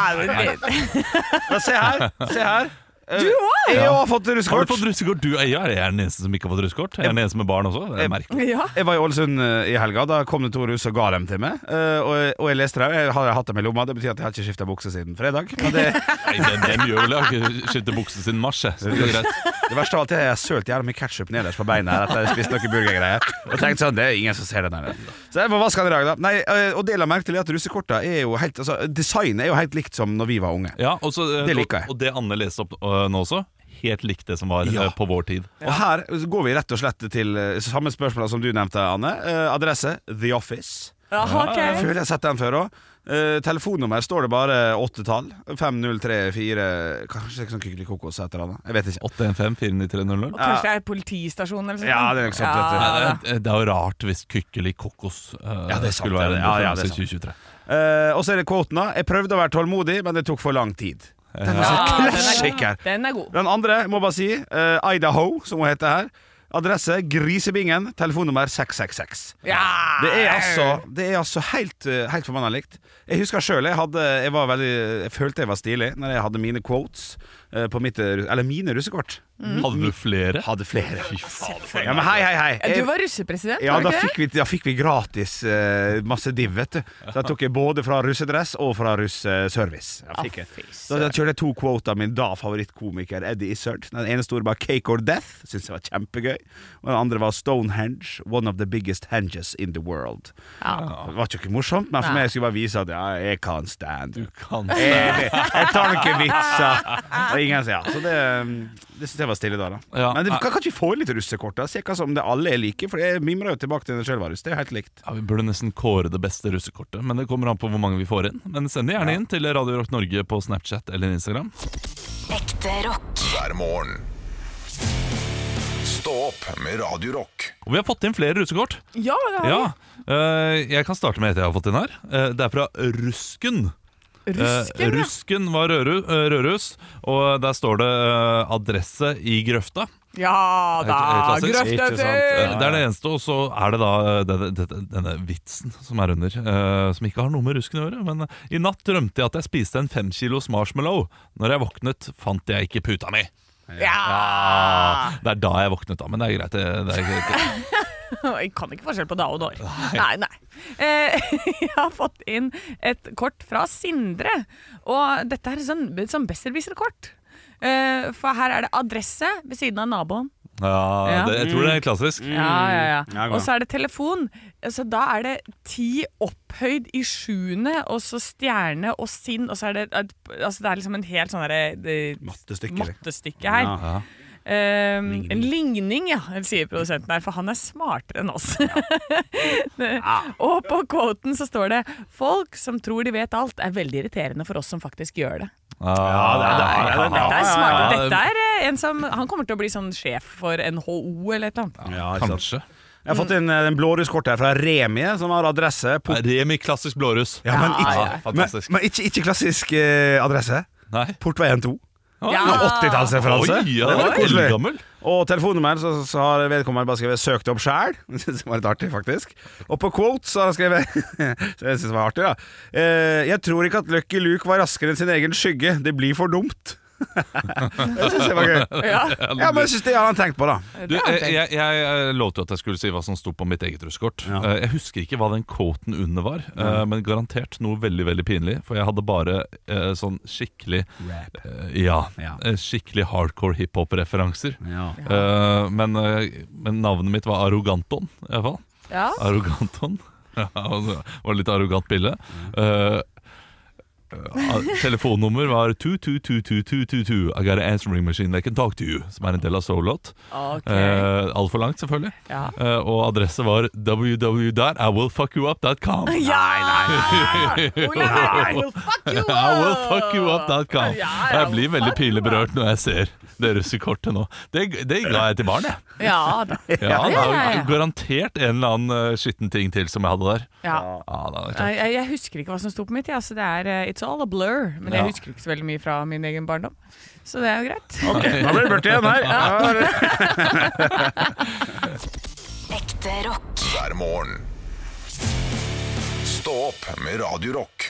Se her, se her. Du også? Jeg har fått Har du russekort. fått russekort? Du er jeg er den eneste som ikke har fått russekort. Jeg er den eneste med barn også. Det er merkelig. Ja. Jeg var i Ålesund uh, i helga. Da kom det to russ og ga dem til meg. Uh, og, og jeg leste dem. Jeg har hatt dem i lomma. Det betyr at jeg har ikke skiftet bukse siden fredag. Men det, Nei, den, den gjør vel jeg ikke skifte bukse siden mars. Så det er greit. det verste av alt er at jeg har sølt jævlig mye ketchup nederst på beina her etter jeg spiste noen burgergreier. Og tenkte sånn, det er ingen som ser den her. Så jeg får vaske den i dag, da. Nei, uh, og det la merke til at russekorta er jo helt altså, designet er jo helt likt som når vi var unge. Ja, og, så, Det liker jeg. og, og det Anne leste opp uh, nå også, helt likt det som var Ja. uh, på vår tid. Og her går vi rett og slett til uh, samme spørsmål som du nevnte, Anne. Uh, adresse The Office. Ja, ok. Jeg føler jeg har sett den før òg. Uh, telefonnummer står det bare åttetall. fem null tre fire Kanskje ikke sånn Kykkeli Kokos etter det. Jeg vet ikke. åtte en fem fire ni tre null null. Og kanskje det er politistasjon eller sånt. Ja, det er ikke sant, vet du. Nei, det, det er jo rart hvis Kykkeli Kokos uh, Ja, det er sant, skulle være det. en Ja, ja, det er referanse i tjue tjuetre. Uh, og så er det quoten, da. Jeg prøvde å være tålmodig, men det tok for lang tid. Den er Ja, så den er god. klassiker. Den er god. Den andre, må bare si, uh, Idaho, som hun heter her. Adresse Grisebingen, telefonnummer seks seks seks. Ja! Det er altså, det er altså helt, uh, helt forbanna likt. Jeg husker selv, jeg, hadde, jeg, var veldig, jeg følte jeg var stilig når jeg hadde mine quotes uh, på mitt, eller mine russekort. Mm. Hadde du flere? Hadde flere. Ja, men hei, hei, hei. Du Jeg, var russepresident, ja, var du da ikke fikk, vi, da fikk vi gratis uh, masse div, vet du. Så da tok jeg både fra russedress og fra russeservice. Jeg fikk jeg. fy Så da kjørte jeg to quote av min da favorittkomiker Eddie Izzard. Den ene store var Cake or Death, synes jeg var kjempegøy. Og den andre var Stonehenge, one of the biggest henges in the world. Ja. Det var ikke morsomt, men for Nei. meg skulle jeg bare vise at ja, jeg kan stand. Du kan Jeg, jeg tar noen vitser. Og ingen sier ja. Så det, det synes jeg var stille da. da. Ja. Men det, kan, kan ikke vi få litt russekort? da? Se hva som det alle er like. For jeg mimrer jo tilbake til den selv var russ. Det er jo helt likt. Ja, Vi burde nesten kåre det beste russekortet, men det kommer an på hvor mange vi får inn. Men send det gjerne inn til Radio Rock Norge på Snapchat eller Instagram. Ekte rock. hver morgen. Stå opp med Radio Rock. Og vi har fått inn flere russekort. Ja, det har Ja, vi. eh, Jeg kan starte med et jeg har fått inn her. Eh, Det er fra Rusken. Eh, Rusken, ja. Rusken var røru, eh, rørhus, og der står det eh, adresse i grøfta. Ja da, Helt- helt klassisk. Ikke sant? grøftefugl! Eh, Det er det eneste, og så er det da eh, denne, denne, denne vitsen som er under, eh, som ikke har noe med rusken å gjøre. Men eh, i natt drømte jeg at jeg spiste en fem kilos marshmallow. Når jeg våknet, fant jeg ikke puta mi. Ja! Det er da jeg våknet, da, men det er greit. Det, det er greit. Jeg kan ikke forskjell på da og når. Nei, nei. Eh, jeg har fått inn et kort fra Sindre. Og dette er sånn, sånn besserwisser-kort. Eh, for her er det adresse ved siden av naboen. Ja, Ja. det, jeg tror det er klassisk. Ja, ja, ja. Ja, Og så er det telefon. Så da er det ti opphøyd i sjuende, og så stjerne og sinn, og så er det altså det er liksom en helt sånn derre det- Mattestykke. mattestykke her. Ja. Um, en ligning, ja, sier produsenten her, for han er smartere enn oss. Det- Og på quoten så står det: folk som tror de vet alt, er veldig irriterende for oss som faktisk gjør det. Ja, det er- det er- Dette er smart. ja, ja. Dette er eh, en som Han kommer til å bli sånn sjef for N H O eller et eller annet. Ja, ikke sant. Kanskje. Jeg har fått inn eh, en blårusskortet her fra Remi, som har adresse på, Remi klassisk blåruss. ja, men, Ja, ikke, ja, men, fantastisk. men ikke, ikke klassisk eh, adresse. Nei. Portveien to. Ja. åttitallsreferanse. Oi, ja, Det var det er koselig. eldgammel. Og telefonnummer, så, så har vedkommende bare skrevet 'søk det opp sjæl'. Det var litt artig, faktisk. Og på quote så har han skrevet Så jeg synes det var artig, da. Eh, 'Jeg tror ikke at Lucky Luke var raskere enn sin egen skygge. Det blir for dumt'. Det synes jeg var gøy. Ja. Ja, men jeg synes det har han tenkt på, da. Du, jeg, jeg, jeg lovte jo at jeg skulle si hva som sto på mitt eget russekort. Ja. Eh, Jeg husker ikke hva den quoten under var, eh, men garantert noe veldig veldig pinlig. For jeg hadde bare eh, sånn skikkelig eh, Ja, Ja. eh, skikkelig hardcore hiphop-referanser. Ja. Eh, men, eh, men navnet mitt var Arroganton, i hvert fall. Ja. Arroganton. Ja, det var litt arrogant bilde. Eh, Uh, telefonnummer var two two two two two two two. I got an answering machine that can talk to you. Som er en del av Soulot. Ok. uh, Alt for langt, selvfølgelig. Ja. uh, Og adresse var w w w dot i will fuck you up dot com. Ja! Olav, I will fuck you up! I will fuck you up dot com. Ja, ja, Jeg blir veldig fuck you pinlig up. berørt når jeg ser det russekortet nå. Det, det ga jeg til barn, jeg. Ja da. Ja, ja, det ja, var ja. garantert en eller annen uh, skitten ting til som jeg hadde der. Ja. Ja, det er klart. Jeg, jeg husker ikke hva som sto på mitt. Ja, så det er uh, It's all a blur. Men Ja. jeg husker ikke så veldig mye fra min egen barndom. Så det er jo greit. Ok, da blir det mørkt igjen her. Ja. Ekte rock. hver morgen. Stå opp med Radio Rock.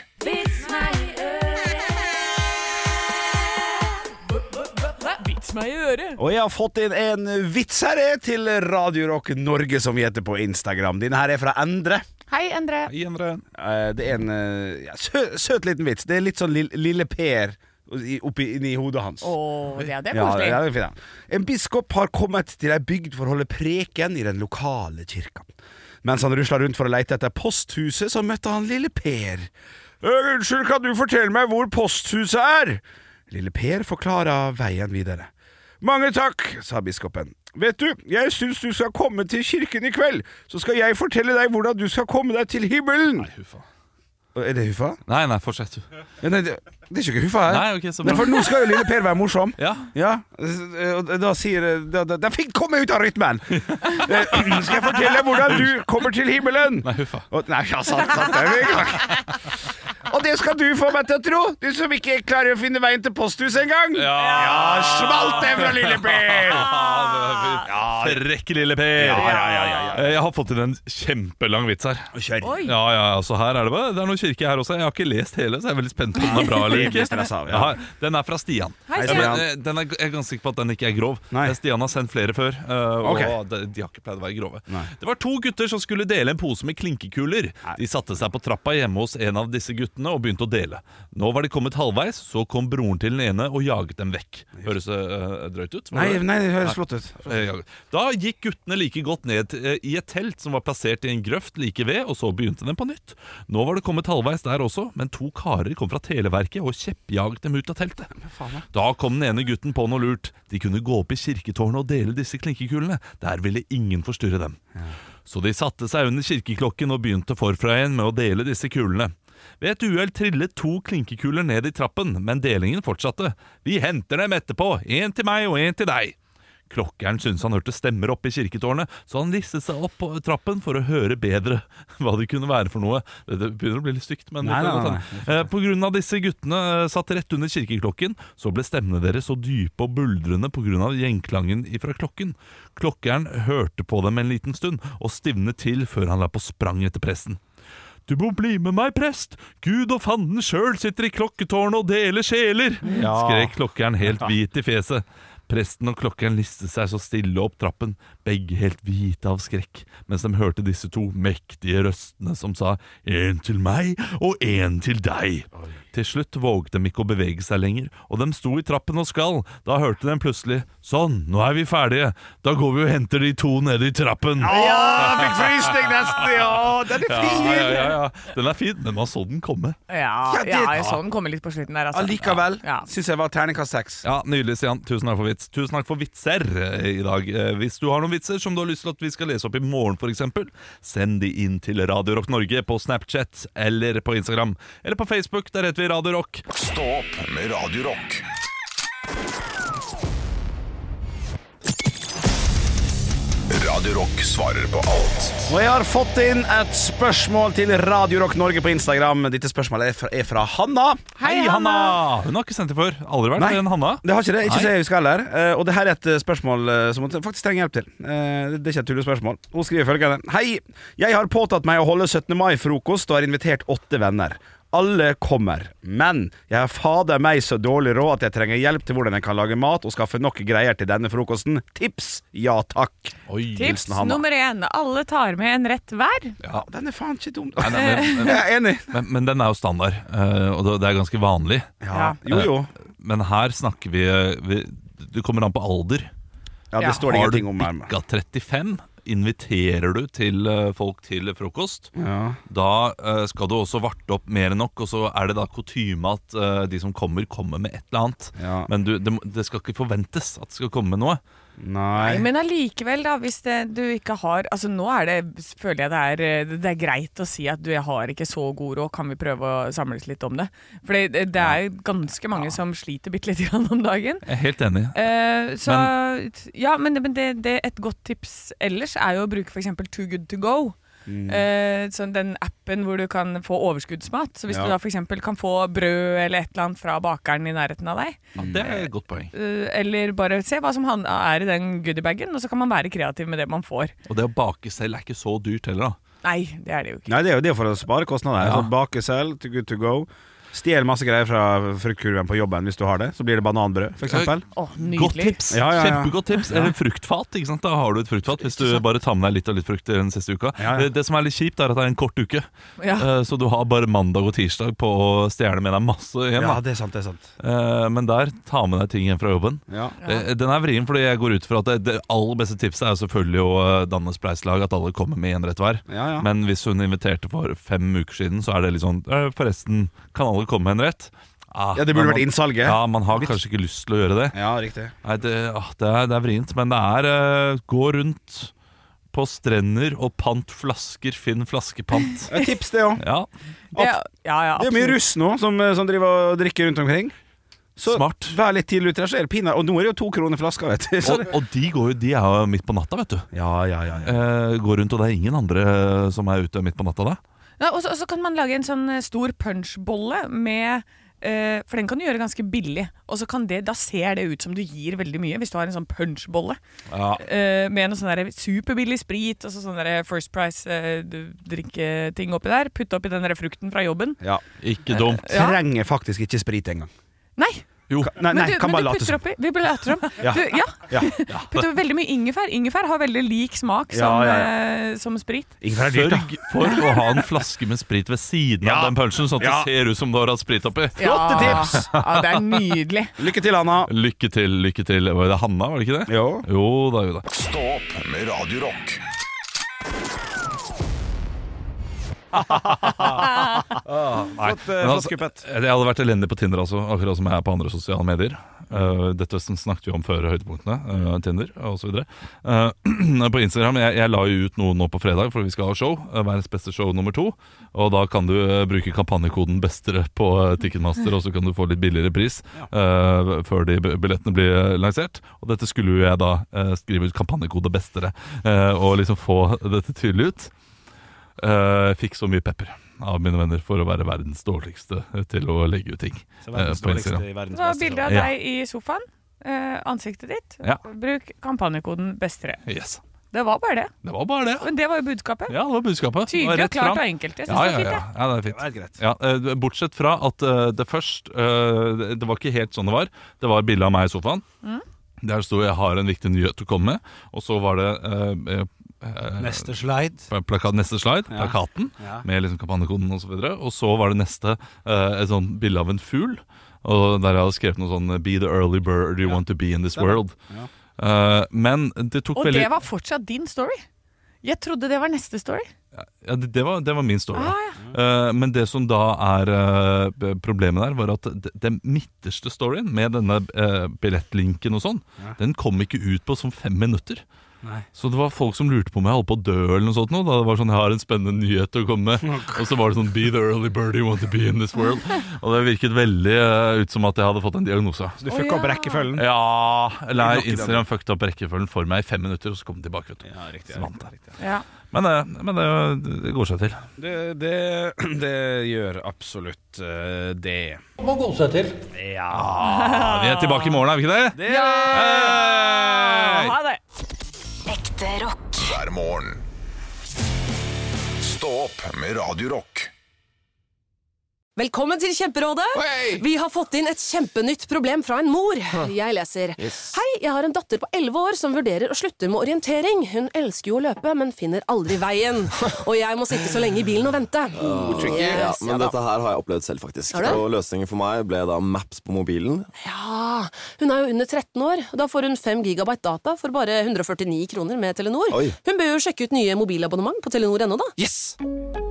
Vits meg i øret. Og jeg har fått inn en vits her jeg, til Radio Rock Norge, som vi heter på Instagram. Denne her er fra Endre. Hei, Endre. Hei, Endre. Eh, Det er en eh, ja, sø, søt liten vits. Det er litt sånn Lille, lille Per i- oppi inni hodet hans. Å, ja, det er Ja, koselig. ja, det er fint, ja. En biskop har kommet til ei bygd for å holde preken i den lokale kirka. Mens han rusla rundt for å leite etter posthuset, så møtte han Lille Per. «Øh, Unnskyld, kan du fortelle meg hvor posthuset er? Lille Per forklarer veien videre. Mange takk, sa biskopen. Vet du, jeg syns du skal komme til kirken i kveld, så skal jeg fortelle deg hvordan du skal komme deg til himmelen. Nei, huffa. Er det Huffa? Nei, nei, fortsett du. Ja, nei, det, det er ikke Huffa her. Nei, ok, så Nei, bra. for nå skal jo Lille Per være morsom. Ja. Ja, og da sier da, da, da fikk komme ut av rytmen. Eh, Skal jeg fortelle hvordan du kommer til himmelen? Nei, huffa. Og, nei, ja, sant, sant det er vi. Og det skal du få meg til å tro, du som ikke klarer å finne veien til posthuset engang. Ja. Ja, smalt det fra Lille Per. Frekk lille Per. Ja, ja, ja, ja, ja. Eh, Jeg har fått inn en kjempelang vits her. Kjør. Oi. Ja, ja, altså her er det bare Det er noe kirke her også. Jeg har ikke lest hele, så jeg er veldig spent på om den er bra eller Det ikke. blir stress av, ja. Jeg har- Den er fra Stian. Hei, Hei, Stian. Stian. Men, eh, den er, jeg er ganske sikker på at den ikke er grov. Nei. Eh, Stian har sendt flere før, eh, og Ok. de, de har ikke pleid å være grove. Nei. Det var to gutter som skulle dele en pose med klinkekuler. De satte seg på trappa hjemme hos en av disse guttene og begynte å dele. Nå var de kommet halvveis, så kom broren til den ene og jaget dem vekk. Høres det eh, drøyt ut? Var Nei, det det? nei, det høres flott ut. Eh, ja. Da gikk guttene like godt ned eh, i et telt som var plassert i en grøft like ved, og så begynte de på nytt. Nå var det kommet halvveis der også, men to karer kom fra Televerket og kjeppjaget dem ut av teltet. Da kom den ene gutten på noe lurt. De kunne gå opp i kirketårnet og dele disse klinkekulene. Der ville ingen forstyrre dem. Så de satte seg under kirkeklokken og begynte forfra igjen med å dele disse kulene. Ved et uhell trillet to klinkekuler ned i trappen, men delingen fortsatte. Vi henter dem etterpå, en til meg og en til deg. Klokkeren syntes han hørte stemmer oppe i kirketårnet, så han listet seg opp på trappen for å høre bedre hva det kunne være for noe. Det, det begynner å bli litt stygt, men Nei, det kan nei, godt hende. Eh, På grunn av disse guttene eh, satt rett under kirkeklokken, så ble stemmene deres så dype og buldrende på grunn av gjengklangen ifra klokken. Klokkeren hørte på dem en liten stund, og stivnet til før han la på sprang etter presten. Du må bli med meg, prest! Gud og fanden sjøl sitter i klokketårnet og deler sjeler! Ja. Skrek klokkeren helt hvit i fjeset. Presten og klokkeren listet seg så stille opp trappen, begge helt hvite av skrekk, mens de hørte disse to mektige røstene som sa «En til meg og en til deg». Til slutt vågde de ikke å bevege seg lenger, og de sto i trappen og skall. Da hørte de plutselig «Sånn, nå er vi ferdige. Da går vi og henter de to nede i trappen». Ja, jeg fikk frysning nesten. Ja, den er Ja, fin. ja, ja, ja. Den er fin, men man så den komme. Ja, Ja, det- ja, jeg så den komme litt på slutten der. Altså. Allikevel Ja. syns jeg var terningkast seks. Ja, Nydelig, Stian. Tusen takk for vits. Tusen takk for vitser eh, i dag. Eh, Hvis du har noen vitser som du har lyst til at vi skal lese opp i morgen, for eksempel, send de inn til Radio Rock Norge på Snapchat eller på Instagram. Eller på Facebook, der heter vi Radio Rock. Stå opp med Radio Rock. Radio Rock svarer på alt. Og jeg har fått inn et spørsmål til Radio Rock Norge på Instagram. Dette spørsmålet er fra, er fra Hanna. Hei, Hanna! Hun har ikke sendt det før. Aldri vært Nei, en Hanna. Det har ikke det, ikke Nei. så jeg husker heller. Eh, Og det her er et eh, spørsmål eh, som hun faktisk trenger hjelp til. Eh, Det er ikke et tullespørsmål. Hun skriver følgende: Hei, jeg har påtatt meg å holde syttende mai-frokost og har invitert åtte venner. Alle kommer, men jeg har fader meg så dårlig råd at jeg trenger hjelp til hvordan jeg kan lage mat og skaffe nok greier til denne frokosten. Tips? Ja takk. Oi. Tips Hilsen Hanna. nummer én. Alle tar med en rett hver. Ja, den er faen ikke dum. Nei, nei, men, men, Jeg er enig. men, men den er jo standard, eh, og det det er ganske vanlig. Ja, jo jo. Men her snakker vi, vi Det kommer an på alder. Ja, det Ja. står det Har du ingenting om her. bikka trettifem, inviterer du til eh, folk til frokost. Ja. Da eh, skal du også varte opp mer enn nok, og så er det da kutyme at eh, de som kommer, kommer med et eller annet. Ja. Men du, det, må- det skal ikke forventes at det skal komme med noe. Nei. Men allikevel, da, hvis det, du ikke har Altså Nå er det, føler jeg det er, eh, det er greit å si at du, jeg har ikke så god råd, kan vi prøve å samles litt om det? For det, det er ganske mange som sliter bitte litt grann om dagen. Jeg er helt enig. Eh, så Ja, men, men det, det et godt tips ellers er jo å bruke for eksempel Too Good To Go. Eh, sånn den appen hvor du kan få overskuddsmat. Så hvis Ja. du da for eksempel kan få brød eller et eller annet fra bakeren i nærheten av deg, Ja, det er et godt poeng. eh, eller bare se hva som han- er i den goodiebagen, og så kan man være kreativ med det man får. Og det å bake selv er ikke så dyrt heller, da. Nei, det er det jo ikke. Nei, det er jo det for å spare kostnader. Ja. Så bake selv, to good to go. Stjel masse greier fra fruktkurven på jobben hvis du har det. Så blir det bananbrød, for eksempel. Å, Godt nydelig. tips! Ja, ja, ja. Kjempegodt tips. Eller fruktfat. Ikke sant? Da har du et fruktfat hvis du bare tar med deg litt og litt frukt den siste uka. Ja, ja. Det, det som er litt kjipt, er at det er en kort uke. Ja. Eh, Så du har bare mandag og tirsdag på å stjele med deg masse hjem. Ja, da. det er sant, det er sant. Eh, Men der, ta med deg ting hjem fra jobben. Ja. Eh, Den er vrien, fordi jeg går ut fra at det, det aller beste tipset er selvfølgelig å eh, danne spleiselag, at alle kommer med en rett hver. Ja, ja. Men hvis hun inviterte for fem uker siden, så er det litt sånn eh, Forresten, kan alle komme med en rett? Ah, Ja, det burde men vært man- innsalget. Ja, man har kanskje ikke lyst til å gjøre det. Ja, riktig. Nei, det, ah, det, er, det er vrient, men det er eh, gå rundt på strender og pant flasker, finn flaskepant. Et tips, det òg. Ja, Det, ja, ja, Det er mye absolutt. russ nå som, som driver og drikker rundt omkring. Så Smart. vær litt tidlig ute der, så er det pinadø. Og nå er det jo to kroner flaska, vet du. Så og, det... og de, går jo, de er jo midt på natta, vet du. Ja, ja, ja, ja. Eh, går rundt, og det er ingen andre eh, som er ute midt på natta da. Ja, og, så, og så kan man lage en sånn eh, stor punchbolle med eh, for den kan du gjøre ganske billig. Og så kan det, da ser det ut som du gir veldig mye, hvis du har en sånn punchbolle. Ja. Eh, med noe sånn der superbillig sprit, og så sånn der First Price-drikketing oppi der. Putte oppi den der frukten fra jobben. ja. Ikke dumt. Ja. Trenger faktisk ikke sprit engang. Nei! Jo. Nei, Men nei, du, kan men bare du late putter som. oppi. Vi bare later som. Ja. Du, ja. Ja. Putter veldig mye ingefær. Ingefær har veldig lik smak Ja, som, ja, eh, som sprit. Ingefær er dyrt, da. Sørg for å ha en flaske med sprit ved siden Ja. av den punchen, sånn at Ja. det ser ut som du har hatt sprit oppi. Flotte tips! Ja, det er nydelig. Lykke til, Anna. Lykke til, lykke til. Var det Hanna, var det ikke det? Jo. Jo, det er jo det. Stå opp med Radio Rock. Nei, Flott, eh, men flott altså, kuppet. jeg hadde vært elendig på Tinder, altså, akkurat som jeg er på andre sosiale medier. Uh, dette snakket vi om før høydepunktene, uh, Tinder og så videre. Uh, på Instagram, jeg, jeg la jo ut noe nå på fredag, for vi skal ha show, uh, verdens beste show nummer to. Og da kan du uh, bruke kampanjekoden BESTERE på uh, Ticketmaster, og så kan du få litt billigere pris uh, før de b- billettene blir uh, lansert. Og dette skulle jo jeg da uh, skrive ut kampanjekode BESTERE, uh, og liksom få dette tydelig ut. Uh, fikk så mye pepper av mine venner for å være verdens dårligste til å legge ut ting Så verdens uh, på dårligste Instagram. i verdens Det var beste. bilde av Ja. deg i sofaen. eh, ansiktet ditt. Ja. Bruk kampanjekoden BESTERE. Yes. Det var bare det. Det var bare det. Men det var jo budskapet. Ja, det var budskapet. Det var Tydelig og rett klart fram. av enkelte. Jeg Ja, synes ja, det var ja. fint, ja, det er fint. Det er greit. Ja, eh, bortsett fra at eh, det først eh, det- Det var ikke helt sånn det var. Det var et bilde av meg i sofaen. Mm. Der sto 'jeg har en viktig nyhet å komme med'. Og så var det eh, eh, Neste slide. plakat, neste slide, Ja. plakaten, Ja. med liksom kampanjekoden og så videre. Og så var det neste eh, et sånn bilde av en fugl. Og der jeg hadde skrevet noe sånn 'Be the early bird you want to be in this world'. Ja. Eh, men det tok Og veldig det var fortsatt din story. Jeg trodde det var neste story. Ja, det, det, var, det var min story. Ah, Eh, men det som da er eh, b- problemet der, var at det- den midterste storyen med denne uh, billettlinken og sånn, Ja. den kom ikke ut på som fem minutter. Nei. Så det var folk som lurte på om jeg holdt på å dø eller noe sånt nå, da det var sånn, jeg har en spennende nyhet å komme med. Og så var det sånn, be the early bird you want to be in this world. Og det virket veldig uh, ut som at jeg hadde fått en diagnose. Så du fucka oh, ja. opp rekkefølgen? Ja, eller Instagram fuckte opp rekkefølgen for meg i fem minutter, og så kom den tilbake, vet du. Ja, riktig, så vant jeg. riktig. Ja. Men, men det, det går seg til. Det, det, det gjør absolutt uh, det. Må gå seg til. Ja. Ah, vi er tilbake i morgen, er vi ikke det? Det er vi! Hey! Ha det! Ekte rock. hver morgen. Stå opp med Radio Rock. Velkommen til Kjemperådet. Hey! Vi har fått inn et kjempenytt problem fra en mor. Jeg leser. Yes. Hei, jeg har en datter på elleve år som vurderer å slutte med orientering. Hun elsker jo å løpe, men finner aldri veien. Og jeg må sitte så lenge i bilen og vente. Oh, tricky. Yes, Ja, men ja da. dette her har jeg opplevd selv, faktisk. Har du? Og løsningen for meg ble da Maps på mobilen. Ja, hun er jo under tretten år. Da får hun fem gigabyte data for bare hundre og førtini kroner med Telenor. Oi. Hun bør jo sjekke ut nye mobilabonnement på Telenor ennå da. Yes!